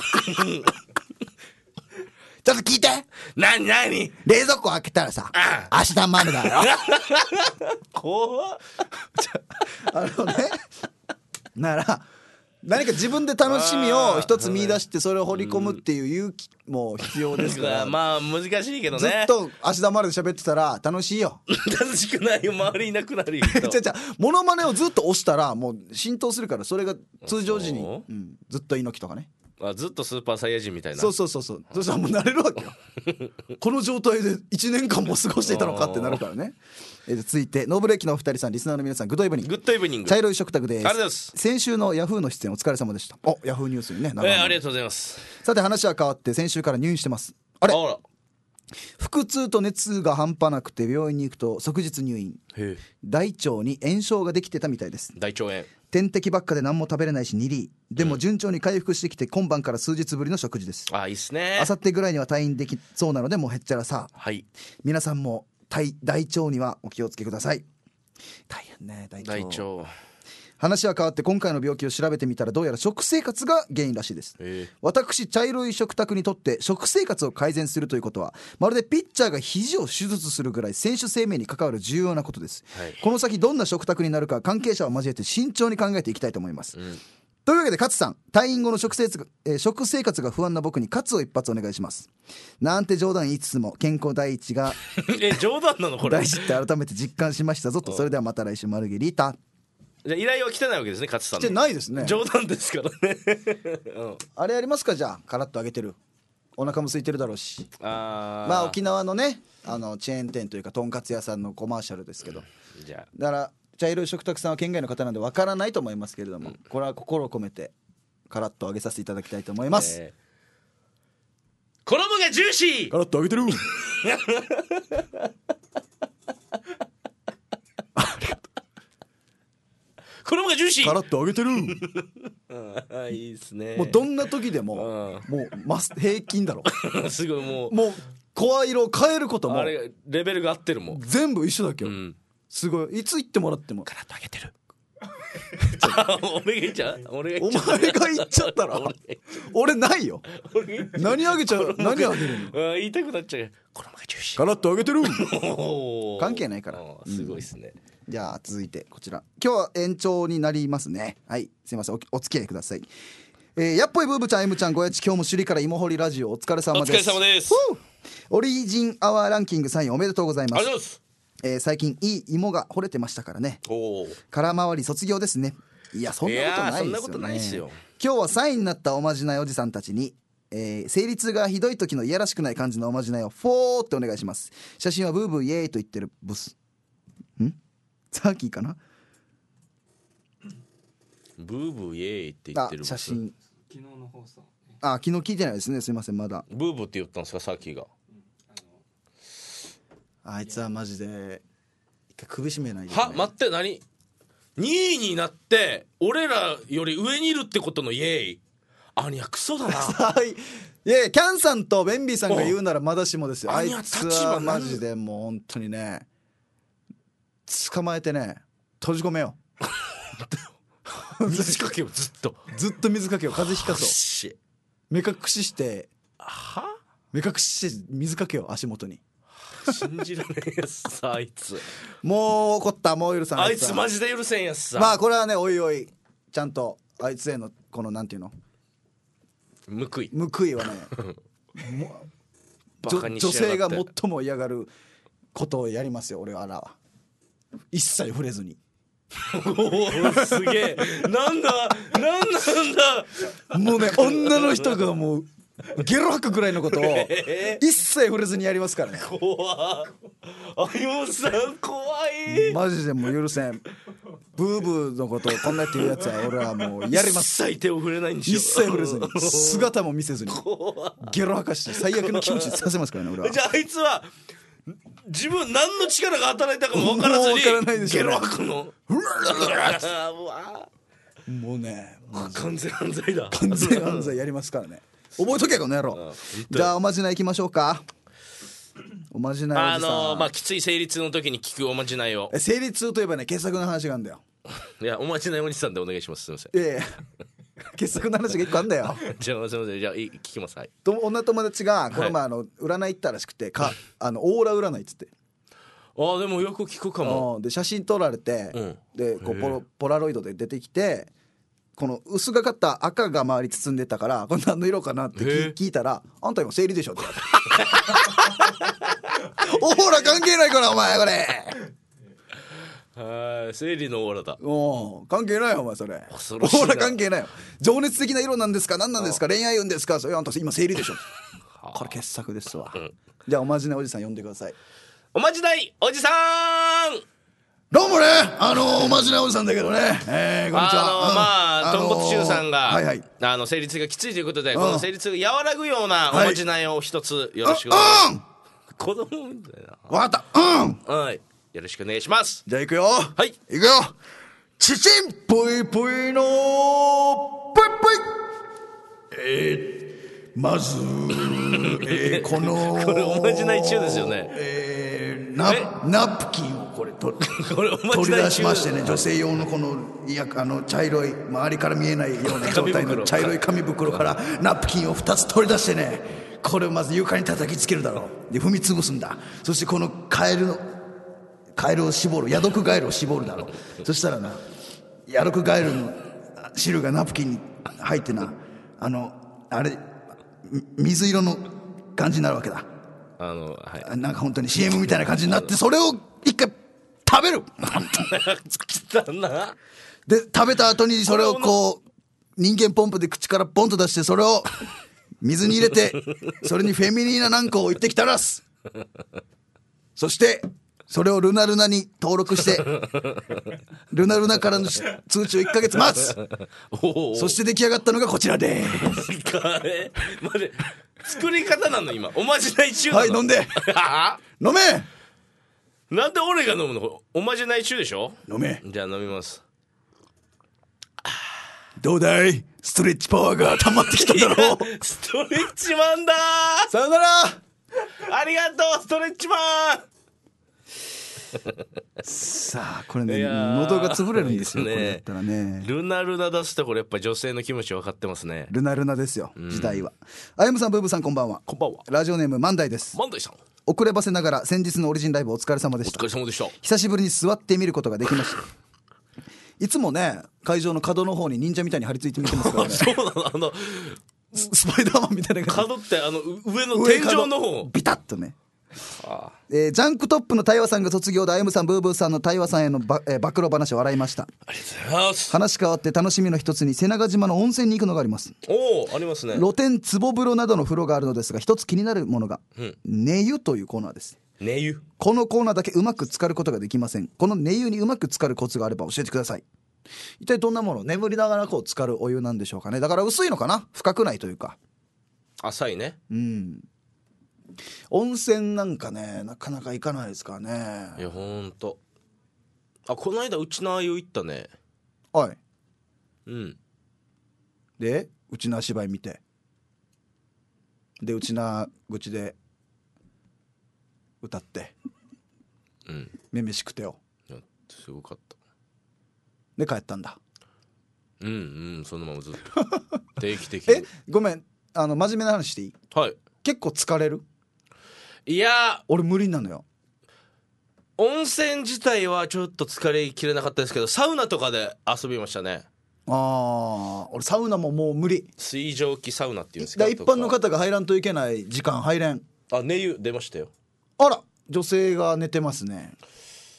ちょっと聞いて。 なになに。 冷蔵庫開けたらさ、芦田愛菜だよ。 怖っ。 あのね、なら何か自分で楽しみを一つ見出してそれを掘り込むっていう勇気も必要ですから。 まあ難しいけどね。 ずっと芦田愛菜で喋ってたら楽しいよ。 楽しくないよ。周りいなくなるよ。 じゃじゃモノマネをずっと押したらもう浸透するから、それが通常時に、うん、ずっと猪木とかね。 あ、ずっとスーパーサイヤ人みたいな。 そうそうそうそう。そしたらもう慣れるわけよ。この状態でいちねんかんも過ごしていたのかってなるからね。えー、続いてノーブレーキのお二人さん、リスナーの皆さん、グッドイブニング。 グッドイブニング。 茶色い食卓です。 ありがとうございます。 先週のヤフーの出演お疲れ様でした。お、ヤフーニュースにね。 えー、ありがとうございます。 さて話は変わって先週から入院してます。あれ、あら、腹痛と熱が半端なくて病院に行くと即日入院。 へ大腸に炎症ができてたみたいです。 大腸炎。 点滴ばっかで何も食べれないしにリーでも順調に回復してきて今晩から数日ぶりの食事です。 あ、いいっすね。 あさってぐらいには退院できそうなのでもうへっちゃらさ。 はい。 皆さんも大大腸にはお気をつけください。大変ね、大腸。 大腸。 話は変わって今回の病気を調べてみたらどうやら食生活が原因らしいです。私茶色い食卓にとって食生活を改善するということはまるでピッチャーが肘を手術するぐらい選手生命に関わる重要なことです、はい、この先どんな食卓になるか関係者を交えて慎重に考えていきたいと思います、うん、というわけで勝さん、退院後の食生活、えー、食生活が不安な僕に勝を一発お願いします。なんて冗談言いつつも健康第一がえ冗談なのこれ大事って改めて実感しましたぞと。それではまた来週、マルゲリータ。 じゃ依頼は来てないわけですね、勝さん。 来てないですね。 冗談ですからね、うん、 あれやりますか。じゃあカラッと揚げてる、お腹も空いてるだろうし、あまあ沖縄のね、あのチェーン店というかとんかつ屋さんのコマーシャルですけど、じゃあだから茶色い食卓さんは県外の方なんでわからないと思いますけれども、うん、これは心を込めてカラッと揚げさせていただきたいと思います、えー、衣がジューシー、 カラッと揚げてる衣がジューシー、 カラッと揚げてるあいいですね。 もうどんな時でももうマス平均だろすごい、もうもう声色を変えることもあれレベルが合ってるもん、 全部一緒だけど、うん、すごい。いつ言ってもらってもカラッと揚げてる俺が言っちゃう俺が言っちゃうお前が言っちゃったら俺ないよ。何あげちゃう、何あげるの言いたくなっちゃう。衣がジューシー、 カラッと揚げてる関係ないから。 すごいですね、 うん、じゃあ続いてこちら、今日は延長になりますね。はい、すいません、 お, お付き合いください。えー、やっぽいブーブちゃん、 M ちゃん、ごやち、今日も首里から芋掘りラジオお疲れ様です。 お疲れ様です。 オリジンアワーランキングさんいおめでとうございます。 ありがとうございます。 えー、最近いい芋が掘れてましたからね。空回り卒業ですね。いやそんなことないですよね。そんなことないですよ。今日はさんいになったおまじないおじさんたちに、えー、生理痛がひどい時のいやらしくない感じのおまじないをフォーってお願いします。写真はブーブーイエーイと言ってるブスんサーキーかな。 ブーブーイエーイって言ってるブス。 あ、写真昨日の放送、 あ、昨日聞いてないですね、すいません。まだブーブーって言ったんですか、サーキーが。 あいつはマジで一回首絞めないで、ね、 は待って、何にいになって俺らより上にいるってことのイエーイ。アニャクソだないやいや、キャンさんとベンビーさんが言うならまだしもですよ。あいつはマジでもう本当にね、捕まえてね閉じ込めよう水かけよう、ずっとずっと水かけよう、風邪ひかそう、目隠ししては目隠しして水かけよう、足元に。 信じられんやつさあいつもう怒った、もう許さない。 あいつマジで許せんやつさ。 まあこれはね、おいおいちゃんとあいつへのこのなんていうの、 報い報いはね女性が最も嫌がることをやりますよ、俺は。あらは一切触れずに。 おすげえ。なんだなんなんだ。 もうね女の人がもうゲロ吐くぐらいのことを一切触れずにやりますからね。 怖っ。あゆむさん怖い。 マジでもう許せん。ブーブーのことをこんなっていうやつは俺はもうやります。 一切手を触れないんでしょ。 一切触れずに姿も見せずにゲロ吐かして最悪の気持ちさせますからね俺は。 じゃああいつは自分何の力が働いたかも分からずにゲロ吐くの。 もうね完全犯罪だ。 完全犯罪やりますからね。覚えとけこの野郎。じゃあおまじない行きましょうか。おまじないおじさん、 あのー、まあきつい生理痛の時に聞くおまじないを。 生理痛といえばね傑作の話があるんだよ。 いやおまじないおじさんでお願いします。すみません。 いやいや傑作の話が一個あんだよ。 じゃあすみません。じゃあ聞きます。はい。 と女友達がこの前あの占い行ったらしくてかあのオーラ占いっつって。 ああでもよく聞くかも。 で写真撮られて、うん、でこうポロポラロイドで出てきてこの薄がかった赤が周り包んでたからこれ何の色かなって聞いたらあんた今生理でしょってオーラ関係ないからお前これ。 はい生理のオーラだ。 お関係ないよお前それ。オーラ関係ないよ。情熱的な色なんですか何なんですか恋愛運ですかそれあんた今生理でしょ。これ傑作ですわ、うん、じゃあおまじないおじさん呼んでください。 おまじないおじさん。 どうもねあのおまじないおじさんだけどね、えー、こんにちは。 あの、うん、まあとんこつしゅうさんが、 はいはい、 あの生理痛がきついということで、うん、この生理痛が和らぐようなおまじないを一つよろしくお願いします、はい、子供みたいな。 わかった。うん。 はい。よろしくお願いします。 じゃあ行くよ。 はい。 行くよ。チチンぽいぽいのぽいぽい。えー、まず、えー、このこれおまじない中ですよね。 えー、ナナプキンをこれとこれおまじない中取り出しましてね、女性用のこのいやあの茶色い周りから見えないような状態の茶色い紙袋からナプキンをふたつ取り出してね、これをまず床に叩きつけるだろう。で踏み潰すんだ。そしてこのカエルのカエルを絞るヤドクガエルを絞るだろう。そしたらなヤドクガエルの汁がナプキンに入ってなあのあれ水色の感じになるわけだ。 あの、はい、 なんか本当に シーエム みたいな感じになってそれを一回食べる汚な。 で食べた後にそれをこう人間ポンプで口からポンと出してそれを水に入れてそれにフェミニーナ軟膏を一滴垂らす。そしてそれをルナルナに登録してルナルナからの通知をいっかげつ待つ。そして出来上がったのがこちらです。 え待って作り方なの今おまじない中なの。 はい飲んで飲め。 なんで俺が飲むの。おまじない中でしょ。 飲め。 じゃあ飲みます。 どうだいストレッチパワーが溜まってきただろう。 ストレッチマンだー。 さよなら。 ありがとうストレッチマン。 さあこれね喉が潰れるんですよ、ね、これだったらね。 ルナルナ出すとこれやっぱ女性の気持ち分かってますね。 ルナルナですよ、うん、時代は。あやむさんブーブーさんこんばんは。 こんばんは。 ラジオネームマンダイです。 マンダイさん遅ればせながら先日のオリジンライブお疲れ様でした。 お疲れ様でした。 久しぶりに座ってみることができました。いつもね会場の角の方に忍者みたいに張り付いて見てますからね。 そうなのあのスパイダーマンみたいな感じ。 角ってあの上の天井の方ビタッとね。はあえー、ジャンクトップの対話さんが卒業であやむさんブーブーさんの対話さんへのば、えー、暴露話を笑いました。 ありがとうございます。 話変わって楽しみの一つに瀬長島の温泉に行くのがあります。 おーありますね。 露天壺風呂などの風呂があるのですが一つ気になるものが、うん、寝湯というコーナーです。 寝湯。 このコーナーだけうまく浸かることができません。この寝湯にうまく浸かるコツがあれば教えてください。一体どんなもの。眠りながらこう浸かるお湯なんでしょうかね。だから薄いのかな深くないというか浅いね。 うん温泉なんかねなかなか行かないですからね。 いやほんとあこの間うちのあゆ行ったね。 はい。 うんでうちの芝居見てでうちな口で歌ってうんめめしくてよ。 いやすごかった。 で帰ったんだ。 うんうんそのままずっと定期的にえごめんあの真面目な話していい。 はい。 結構疲れる。 いや俺無理なのよ。 温泉自体はちょっと疲れきれなかったですけどサウナとかで遊びましたね。 ああ俺サウナももう無理。 水蒸気サウナっていうんですか。 一般の方が入らんといけない時間入れん。 あ寝湯出ましたよ。 あら女性が寝てますね。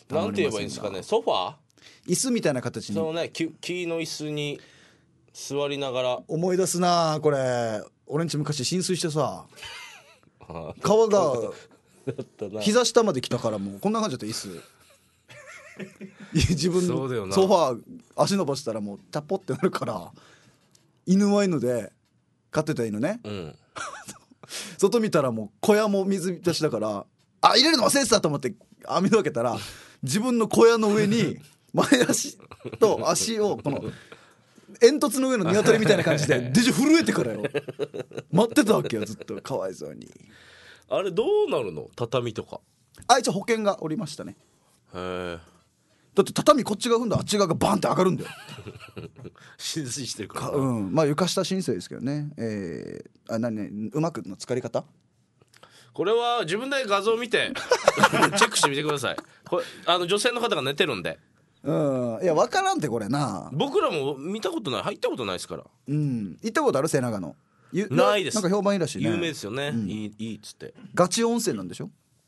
なんて言えばいいんですかね、ソファー椅子みたいな形に。 そのね、木木の椅子に座りながら。 思い出すなこれ。俺んち昔浸水してさ川が膝下まで来たからもうこんな感じだった椅子自分のソファー足伸ばしたらもうタポってなるから。犬は犬で飼ってた犬ね、うん、外見たらもう小屋も水浸しだからあ入れるの忘れてたと思って網戸開けたら自分の小屋の上に前足と足をこの煙突の上の鶏みたいな感じでデジ震えてからよ待ってたわけよずっと。かわいそうに。 あれどうなるの畳とか。 あ一応保険がおりましたね。 へえ。 だって畳こっち側踏んだらあっち側がバンって上がるんだよ浸水してるからか、うん、まあ床下浸水ですけどね、えー、あ何ねうまくの浸かり方これは自分で画像見てチェックしてみてください。これあの女性の方が寝てるんで。 うんいや分からんってこれな。 僕らも見たことない入ったことないですから。 うん行ったことある瀬長野。 ないです。 なんか評判いいらしいね。 有名ですよね、うん、いいいいっつって。 ガチ温泉なんでしょ。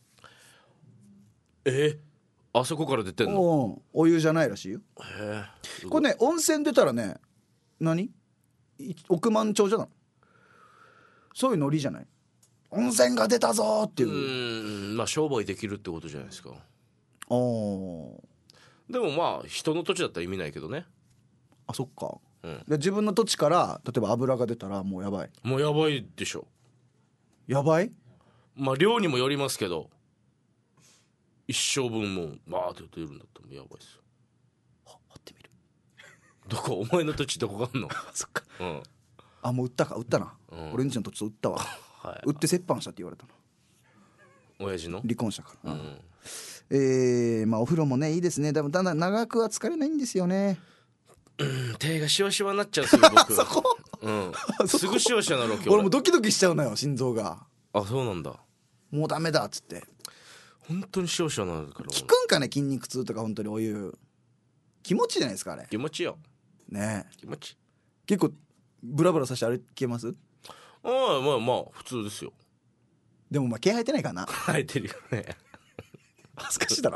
えあそこから出てんの。 お, お湯じゃないらしいよ。 へえ。 これね温泉出たらね何億万長者なの。そういうノリじゃない。温泉が出たぞっていう。 うんまあ商売できるってことじゃないですか。 おでもまあ人の土地だったら意味ないけどね。 あそっか、 うん、 で自分の土地から例えば油が出たらもうやばい。 もうやばいでしょ。 やばい。 まあ量にもよりますけど一生分もバーって出るんだったらもうやばいですよ。 は掘ってみる。 どこお前の土地どこがあんのそっか、 うん、 あもう売ったか売ったな、うん、俺んちの土地と売ったわ、はい、売って折半したって言われたの。 親父の離婚したから、 うん、 えー、まあお風呂もねいいですね。でもだんだん長くは疲れないんですよね。 うん、手がシワシワになっちゃうすぐ僕そこ、 うん、すぐシワシワなろ。 俺もドキドキしちゃうのよ心臓が。 あそうなんだ。 もうダメだっつって本当にシワシワなるから。 効くんかね筋肉痛とか。本当にお湯気持ちいいじゃないですかあれ。 気持ちよねえ気持ち結構ブラブラさせて歩けます。 ああまあまあ普通ですよ。 でもまあ毛生えてないかな。 生えてるよね恥ずかしいだろ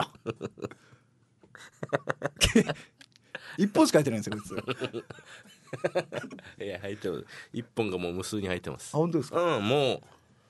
一本しか生えてないんですよ普通いや生えてる一本がもう無数に生えてます。 あ本当ですか。 うんもう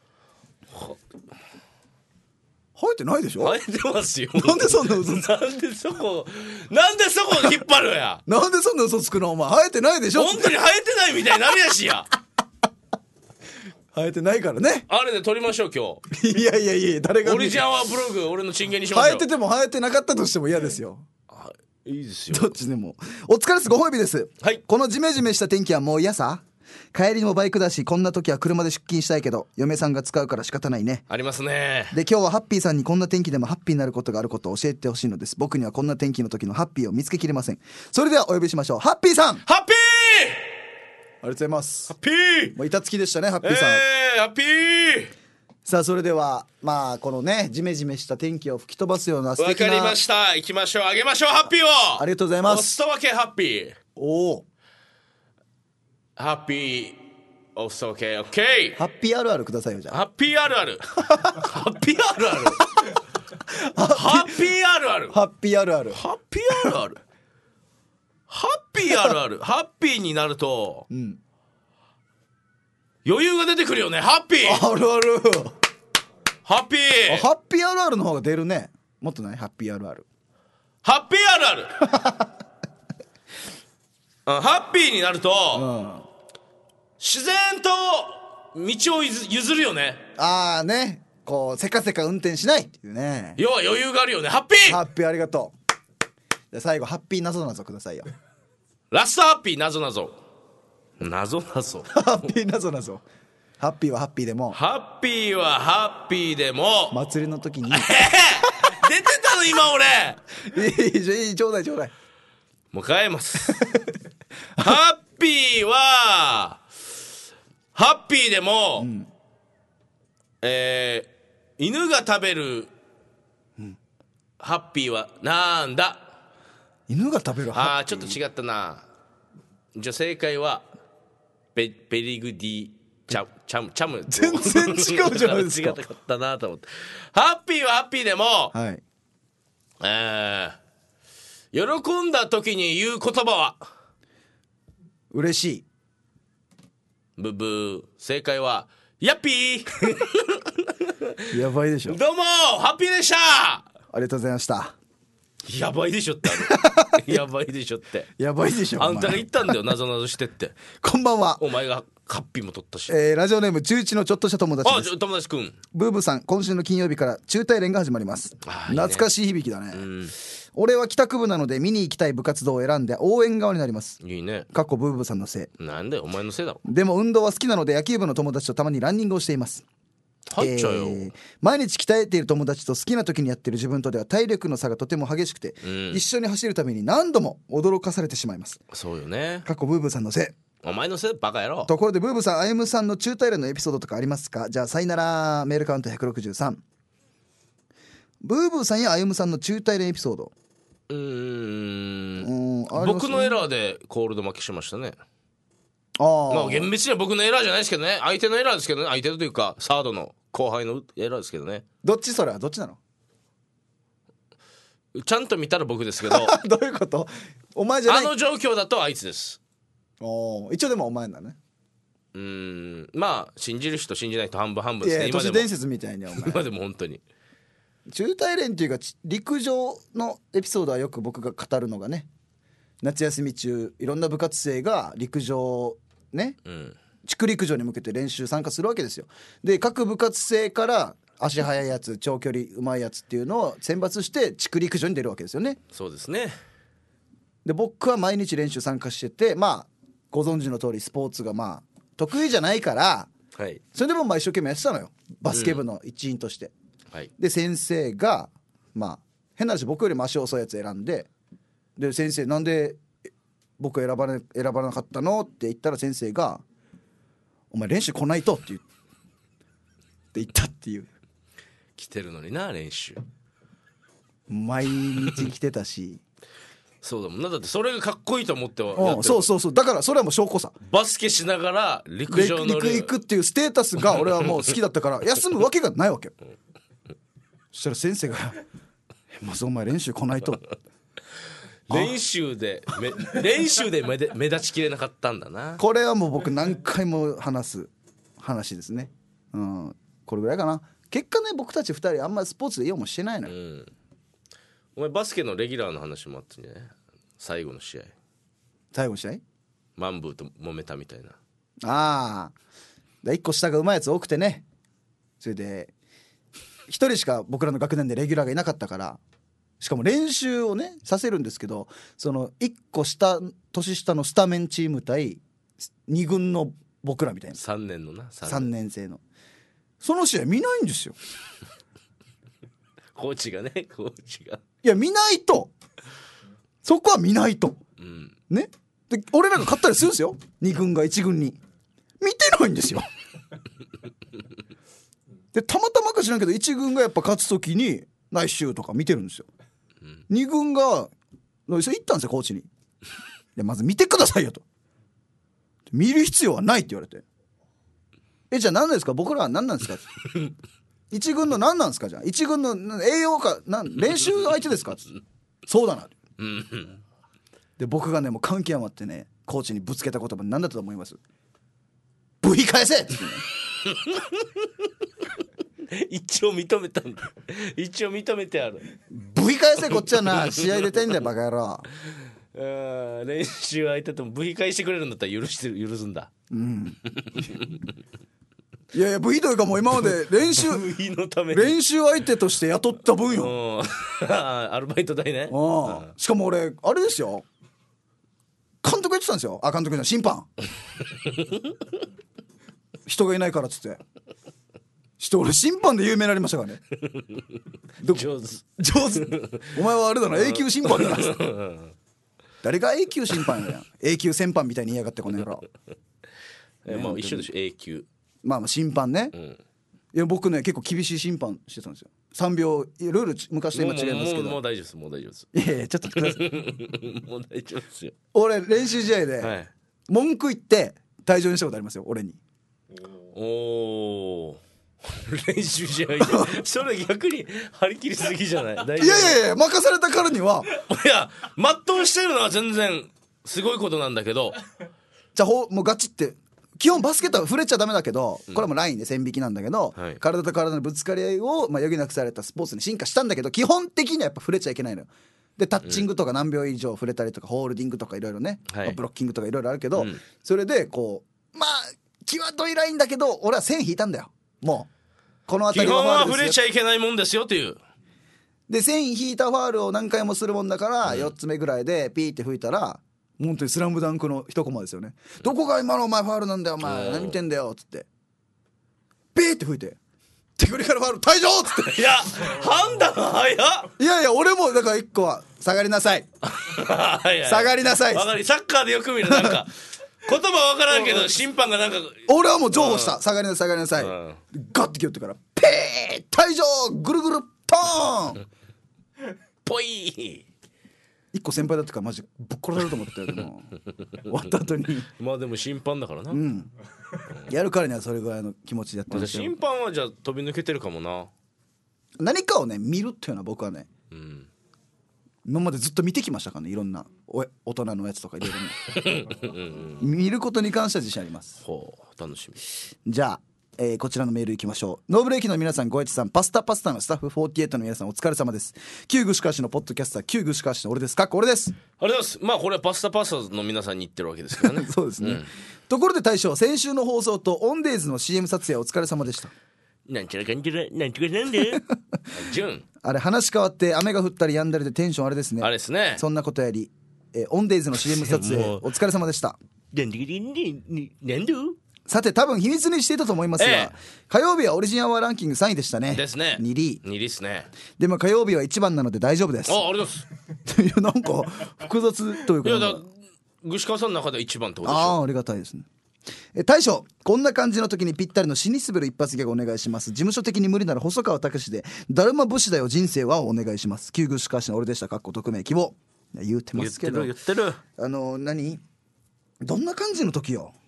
生えてないでしょ。 生えてますよ。 なんでそんな嘘つくなんでそこなんでそこ引っ張るやなんでそんな嘘つくのお前。生えてないでしょ。 本当に生えてないみたいになるやしや生えてないからね。 あれで撮りましょう今日。 いやいやいや誰がオリジナルブログ俺のチンゲンにしましょう。 生えてても生えてなかったとしても嫌ですよ。 いいですよどっちでも。お疲れです。ご褒美です、 はい、 このジメジメした天気はもう嫌さ。帰りにもバイクだしこんな時は車で出勤したいけど嫁さんが使うから仕方ないね。 ありますね。 で今日はハッピーさんにこんな天気でもハッピーになることがあることを教えてほしいのです。僕にはこんな天気の時のハッピーを見つけきれません。それではお呼びしましょう。ハッピーさん。 ハッピーありがとうございます。 ハッピーもう板付きでしたねハッピーさん、 えー、ハッピー。 さあそれではまあこのねジメジメした天気を吹き飛ばすような素敵な。 わかりました。行きましょう。あげましょうハッピーを。 ありがとうございます。 おすとわけハッピー。 おおハッピーおすとわけオッケー。 ハッピーあるあるくださいよじゃあ。 ハッピーあるあるハッピーあるあるハッピーあるあるハッピーあるあるハッピーあるあるハッピーあるあるハッピーになると、うん、余裕が出てくるよね。ハッピーあるあるハッピーハッピーあるあるの方が出るね。もっとないハッピーあるあるハッピーあるあるハッピーになると、うん、自然と道を譲るよね。 ああねこうせかせか運転しないっていうね。 要は余裕があるよね。ハッピーハッピーありがとう。じゃあ最後ハッピーなぞなぞくださいよ。 ラストハッピーなぞなぞなぞなぞハッピーなぞなぞ。ハッピーはハッピーでもハッピーはハッピーでも祭りの時に出てたの今俺いいいいちょうだいちょうだい。 もう変えますハッピーはハッピーでも、うん、えー、犬が食べる、うん、ハッピーはなんだ。 犬が食べるハッピー。 あーちょっと違ったな。じゃあ正解はベベリグディチャチャムチャム全然違うじゃないですか違ったかったなと思って。ハッピーはハッピーでも、 はい、 えー、喜んだ時に言う言葉は嬉しい。 ブブー。正解はヤッピーやばいでしょ。 どうもハッピーでした。 ありがとうございました。 やばいでしょってあるやばいでしょってやばいでしょ。 あんたが言ったんだよ、なぞなぞしてって。 こんばんは。 お前がハッピーも取ったし、 えー、ラジオネームじゅういちのちょっとした友達です。 あ、友達くん。 ブーブーさん、今週の金曜日から中大連が始まります。 いいね、 懐かしい響きだね、 うん、 俺は帰宅部なので見に行きたい部活動を選んで応援側になります。 いいね。 かっこブーブーさんのせい。 なんでお前のせいだろ。 でも運動は好きなので野球部の友達とたまにランニングをしています。 入っちゃうよ、えー、毎日鍛えている友達と好きな時にやっている自分とでは体力の差がとても激しくて、うん、一緒に走るために何度も驚かされてしまいます。 そうよね。 かっこブーブーさんのせい。 お前のせいバカ野郎。 ところでブーブーさん、あゆむさんの中大連のエピソードとかありますか？じゃあさいならメールカウントひゃくろくじゅうさん。ブーブーさんやあゆむさんの中大連エピソード。 うーん、うん、僕のエラーでコールド負けしましたね。あ、まあ、厳密には僕のエラーじゃないですけどね、相手のエラーですけどね。相手というかサードの後輩のエラーですけどね。 どっち？それはどっちなの？ ちゃんと見たら僕ですけどどういうこと？お前じゃない。 あの状況だとあいつです。 お、一応でもお前だね。 うーん、まあ信じる人信じない人半分半分ですね。 いや、都市伝説みたいにお前今でも本当に中大連っていうか陸上のエピソードはよく僕が語るのがね、夏休み中いろんな部活生が陸上ね、うん、地区陸上に向けて練習参加するわけですよ。で各部活生から足速いやつ、長距離うまいやつっていうのを選抜して地区陸上に出るわけですよね。 そうですね。 で僕は毎日練習参加してて、まあご存知の通りスポーツがまあ得意じゃないから、はい、それでもまあ一生懸命やってたのよ、バスケ部の一員として、うん、はい、で先生がまあ変な話、僕よりも足遅いやつ選んで、で先生なんで僕選ばれ選ばなかったのって言ったら、先生がお前練習来ないとって言って言ったっていう。 来てるのにな、練習毎日来てたしそうだもんな。だってそれがかっこいいと思ってはやってる。 そうそうそう、だからそれはもう証拠さ。 バスケしながら陸上の陸行くっていうステータスが俺はもう好きだったから休むわけがないわけよ。そしたら先生がまずお前練習来ないと練習で練習で目で目立ちきれなかったんだな。 これはもう僕何回も話す話ですね、うん、これぐらいかな。結果ね、僕たちふたりあんまりスポーツで用もしてないのよ、うん、 お前バスケのレギュラーの話もあったんじゃない？最後の試合、 最後の試合マンブーと揉めたみたいな。 ああ、いっこ下がうまいやつ多くてね、それでひとりしか僕らの学年でレギュラーがいなかったから、しかも練習をねさせるんですけど、そのいっこ下年下のスタメンチーム対に軍の僕らみたいなさんねんのな 3, さんねん生のその試合見ないんですよコーチがね、コーチがいや見ないと、そこは見ないと、うん、ね。で俺らが勝ったりするんですよに軍がいち軍に見てないんですよでたまたまか知らんけどいち軍がやっぱ勝つ時に来週とか見てるんですよ、うん、に軍が言ったんですよコーチにでまず見てくださいよと、見る必要はないって言われて、えじゃあ何ですか、僕らは何なんですか一軍の何なんですか、じゃあ一軍の栄養かなん練習相手ですかそうだなで僕がねもう感極まってねコーチにぶつけた言葉何だったと思います？部費返せって一応認めたんだ一応認めてある。 部費返せこっちはな試合出たいんだよバカ野郎あ練習相手とも部費返してくれるんだったら許してる許すんだ、うんいやいや部費というかもう今まで練習部費のため練習相手として雇った分よアルバイト代ね。 あしかも俺あれですよ、監督やってたんですよ。あ監督じゃ審判人がいないからっつって人俺審判で有名になりましたからね上手上手お前はあれだな A 級審判だな誰が A 級審判やんA 級戦犯みたいに言いやがってこの野郎えまあ一緒でしょ A 級まあまあ審判ね、うん、いや僕ね結構厳しい審判してたんですよ。さんびょうルール昔と今違いますけどもうもう大丈夫ですもう大丈夫です。 いやいやちょっと待ってくださいもう大丈夫ですよ。 俺練習試合で、はい、文句言って退場にしたことありますよ俺に。 おお練習試合でそれ逆に張り切りすぎじゃない？大丈夫？ いやいやいや任されたからには、 いや全うしてるのは全然すごいことなんだけど、 じゃあほもうガチって基本バスケットは触れちゃダメだけど、これはもうラインで線引きなんだけど、 はい、 体と体のぶつかり合いを、まあ、余儀なくされたスポーツに進化したんだけど、基本的にはやっぱ触れちゃいけないのよ。でタッチングとか何秒以上触れたりとか、ホールディングとかいろいろね、 はい、 まあ、ブロッキングとかいろいろあるけど、 うん、 それでこうまあ際どいラインだけど俺は線引いたんだよ。もうこの辺りはファールですよ、 基本は触れちゃいけないもんですよっていう。 で線引いたファールを何回もするもんだから、うん、よっつめぐらいでピーって吹いたら本当にスラムダンクの一コマですよね。どこが今のお前ファールなんだよお前、何見てんだよっつってピーって吹いてテクニカルファール退場っつって。 いや判断早っ。 いやいや俺もだから一個は下がりなさい下がりなさい。 わかり、サッカーでよく見るなんか言葉わからんけど審判がなんか俺はもう譲歩した、下がりなさい下がりなさい、ガッて切ってからペー退場ぐるぐるトーンポイ一個先輩だったからマジぶっ殺されると思ったよ。でも終わった後にまあでも審判だからな、 うん、やるからにはそれぐらいの気持ちでやってる。 審判はじゃあ飛び抜けてるかもな。何かをね見るっていうのは僕はね、うん、今までずっと見てきましたからね。いろんなお大人のやつとかいろいろね見ることに関しては自信あります。 ほう楽しみ。 じゃあえー、こちらのメールいきましょう。ノーブレーキの皆さん、ごえちさん、パスタパスタのスタッフよんじゅうはちの皆さんお疲れ様です。旧串川市のポッドキャスター旧串川市の俺です。かっこ俺です。 ありがとうございます。まあこれはパスタパスタの皆さんに言ってるわけですからねそうですね、うん、ところで大将、先週の放送とオンデイズの シーエム 撮影お疲れ様でした。 なんちゃらかんちゃらなんちゃらなんでジュンあれ話変わって雨が降ったり止んだりでテンションあれですね。 あれですね。 そんなことやり、えー、オンデイズの シーエム 撮影お疲れ様でした。 なんでなんでさて多分秘密にしていたと思いますが、ええ、火曜日はオリジンアワーランキングさんいでしたね。 ですね。 にりにりですね。 でも火曜日はいちばんなので大丈夫です。 あ、ありがとうございます。 いやなんか複雑というか、いやだ串川さんの中ではいちばんってことでしょ。 ああありがたいですね。え大将、こんな感じの時にぴったりの死に滑る一発ギャグお願いします。事務所的に無理なら細川たけしでだるま武士だよ人生はお願いします。旧串川市の俺でした。かっこ匿名希望。言ってますけど、 言ってる言ってる。 あの何どんな感じの時よ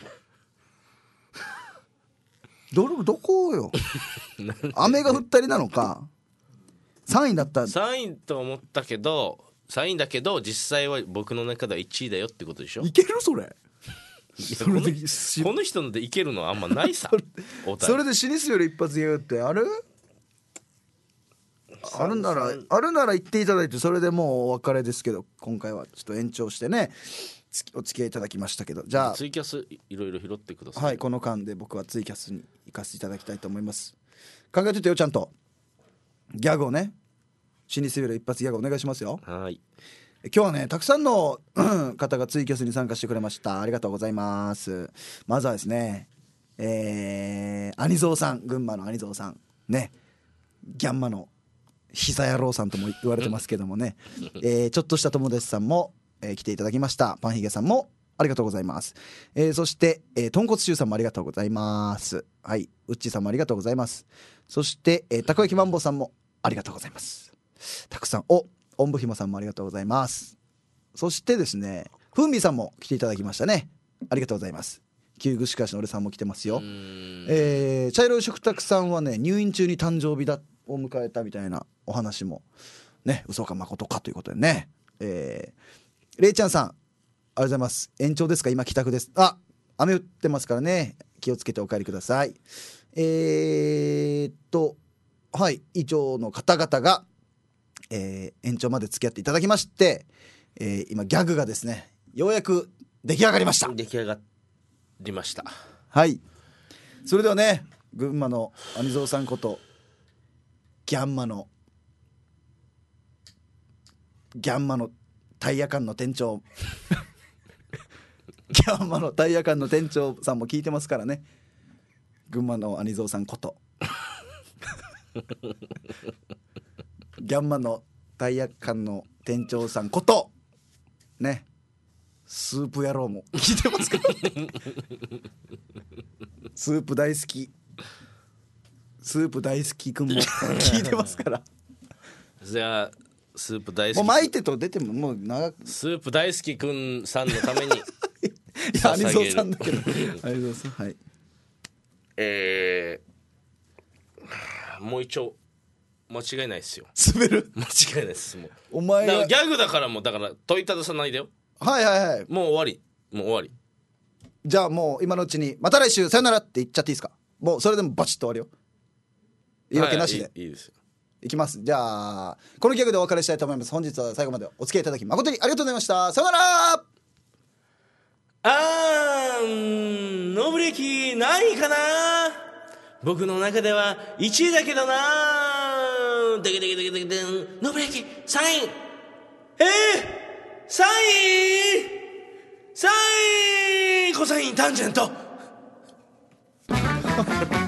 ど, どこよ雨が降ったりなのか。さんいだった。 さんいと思ったけどさんいだけど実際は僕の中ではいちいだよってことでしょ。 いけるそれそれでこの人のでいけるのはあんまないさそれで死にすより一発言うってあるあるならあるなら言っていただいて、それでもうお別れですけど、今回はちょっと延長してねお付き合いいただきましたけど、じゃあツイキャスいろいろ拾ってください。 はい、この間で僕はツイキャスに行かせていただきたいと思います。考えててよ、ちゃんとギャグをね、死にすべる一発ギャグお願いしますよ。 はい、 今日はねたくさんの方がツイキャスに参加してくれました。ありがとうございます。まずはですね、えー、アニゾーさん、群馬のアニゾーさんね、ギャンマの膝野郎さんとも言われてますけどもねえー、ちょっとした友達さんも、えー、来ていただきました。パンヒゲさんもありがとうございます。えー、そして、えー、豚骨臭さんもありがとうございます。はい、うっちーさんもありがとうございます。そして、えー、たこ焼きマンボさんもありがとうございます。たくさん、おおんぶひもさんもありがとうございます。そしてですね、ふんみさんも来ていただきましたね。ありがとうございます。旧串川市の俺さんも来てますよ。えー、茶色い食卓さんはね、入院中に誕生日だを迎えたみたいなお話もね、嘘か誠かということでね、えー、れいちゃんさんありがとうございます。延長ですか、今帰宅です。あ、雨降ってますからね、気をつけてお帰りください。えー、っとはい以上の方々が、えー、延長まで付き合っていただきまして、えー、今ギャグがですねようやく出来上がりました。 出来上がりました。 はい、それではね、群馬のアニゾーさんことギャンマのギャンマのタイヤ館の店長ギャンマのタイヤ館の店長さんも聞いてますからね。群馬のアニゾーさんことギャンマのタイヤ館の店長さんことね、スープ野郎も聞いてますからスープ大好きスープ大好きくんも聞いてますからじゃあスープ大好きもう巻いてと出てももう長くスープ大好きくんさんのためにいやアニゾーさんだけどアニゾーさん、はい、 えもう一応間違いないですよ。 滑る間違いないですもう。 お前がだからギャグだからもうだから問いたださないでよ。 はいはいはい。 もう終わりもう終わり。 じゃあもう今のうちにまた来週さよならって言っちゃっていいですか。もうそれでもバチッと終わるよ。言い訳なしで、 はい、いい, いいですよ。 いきます。じゃあこのギャグでお別れしたいと思います。本日は最後までお付き合いいただき誠にありがとうございました。さよなら。 あーん、ノブレキないかな。僕の中ではいちいだけどな。デケデケデケデケデン、ノブレキサイン。えー、サインサインコサインタンジェント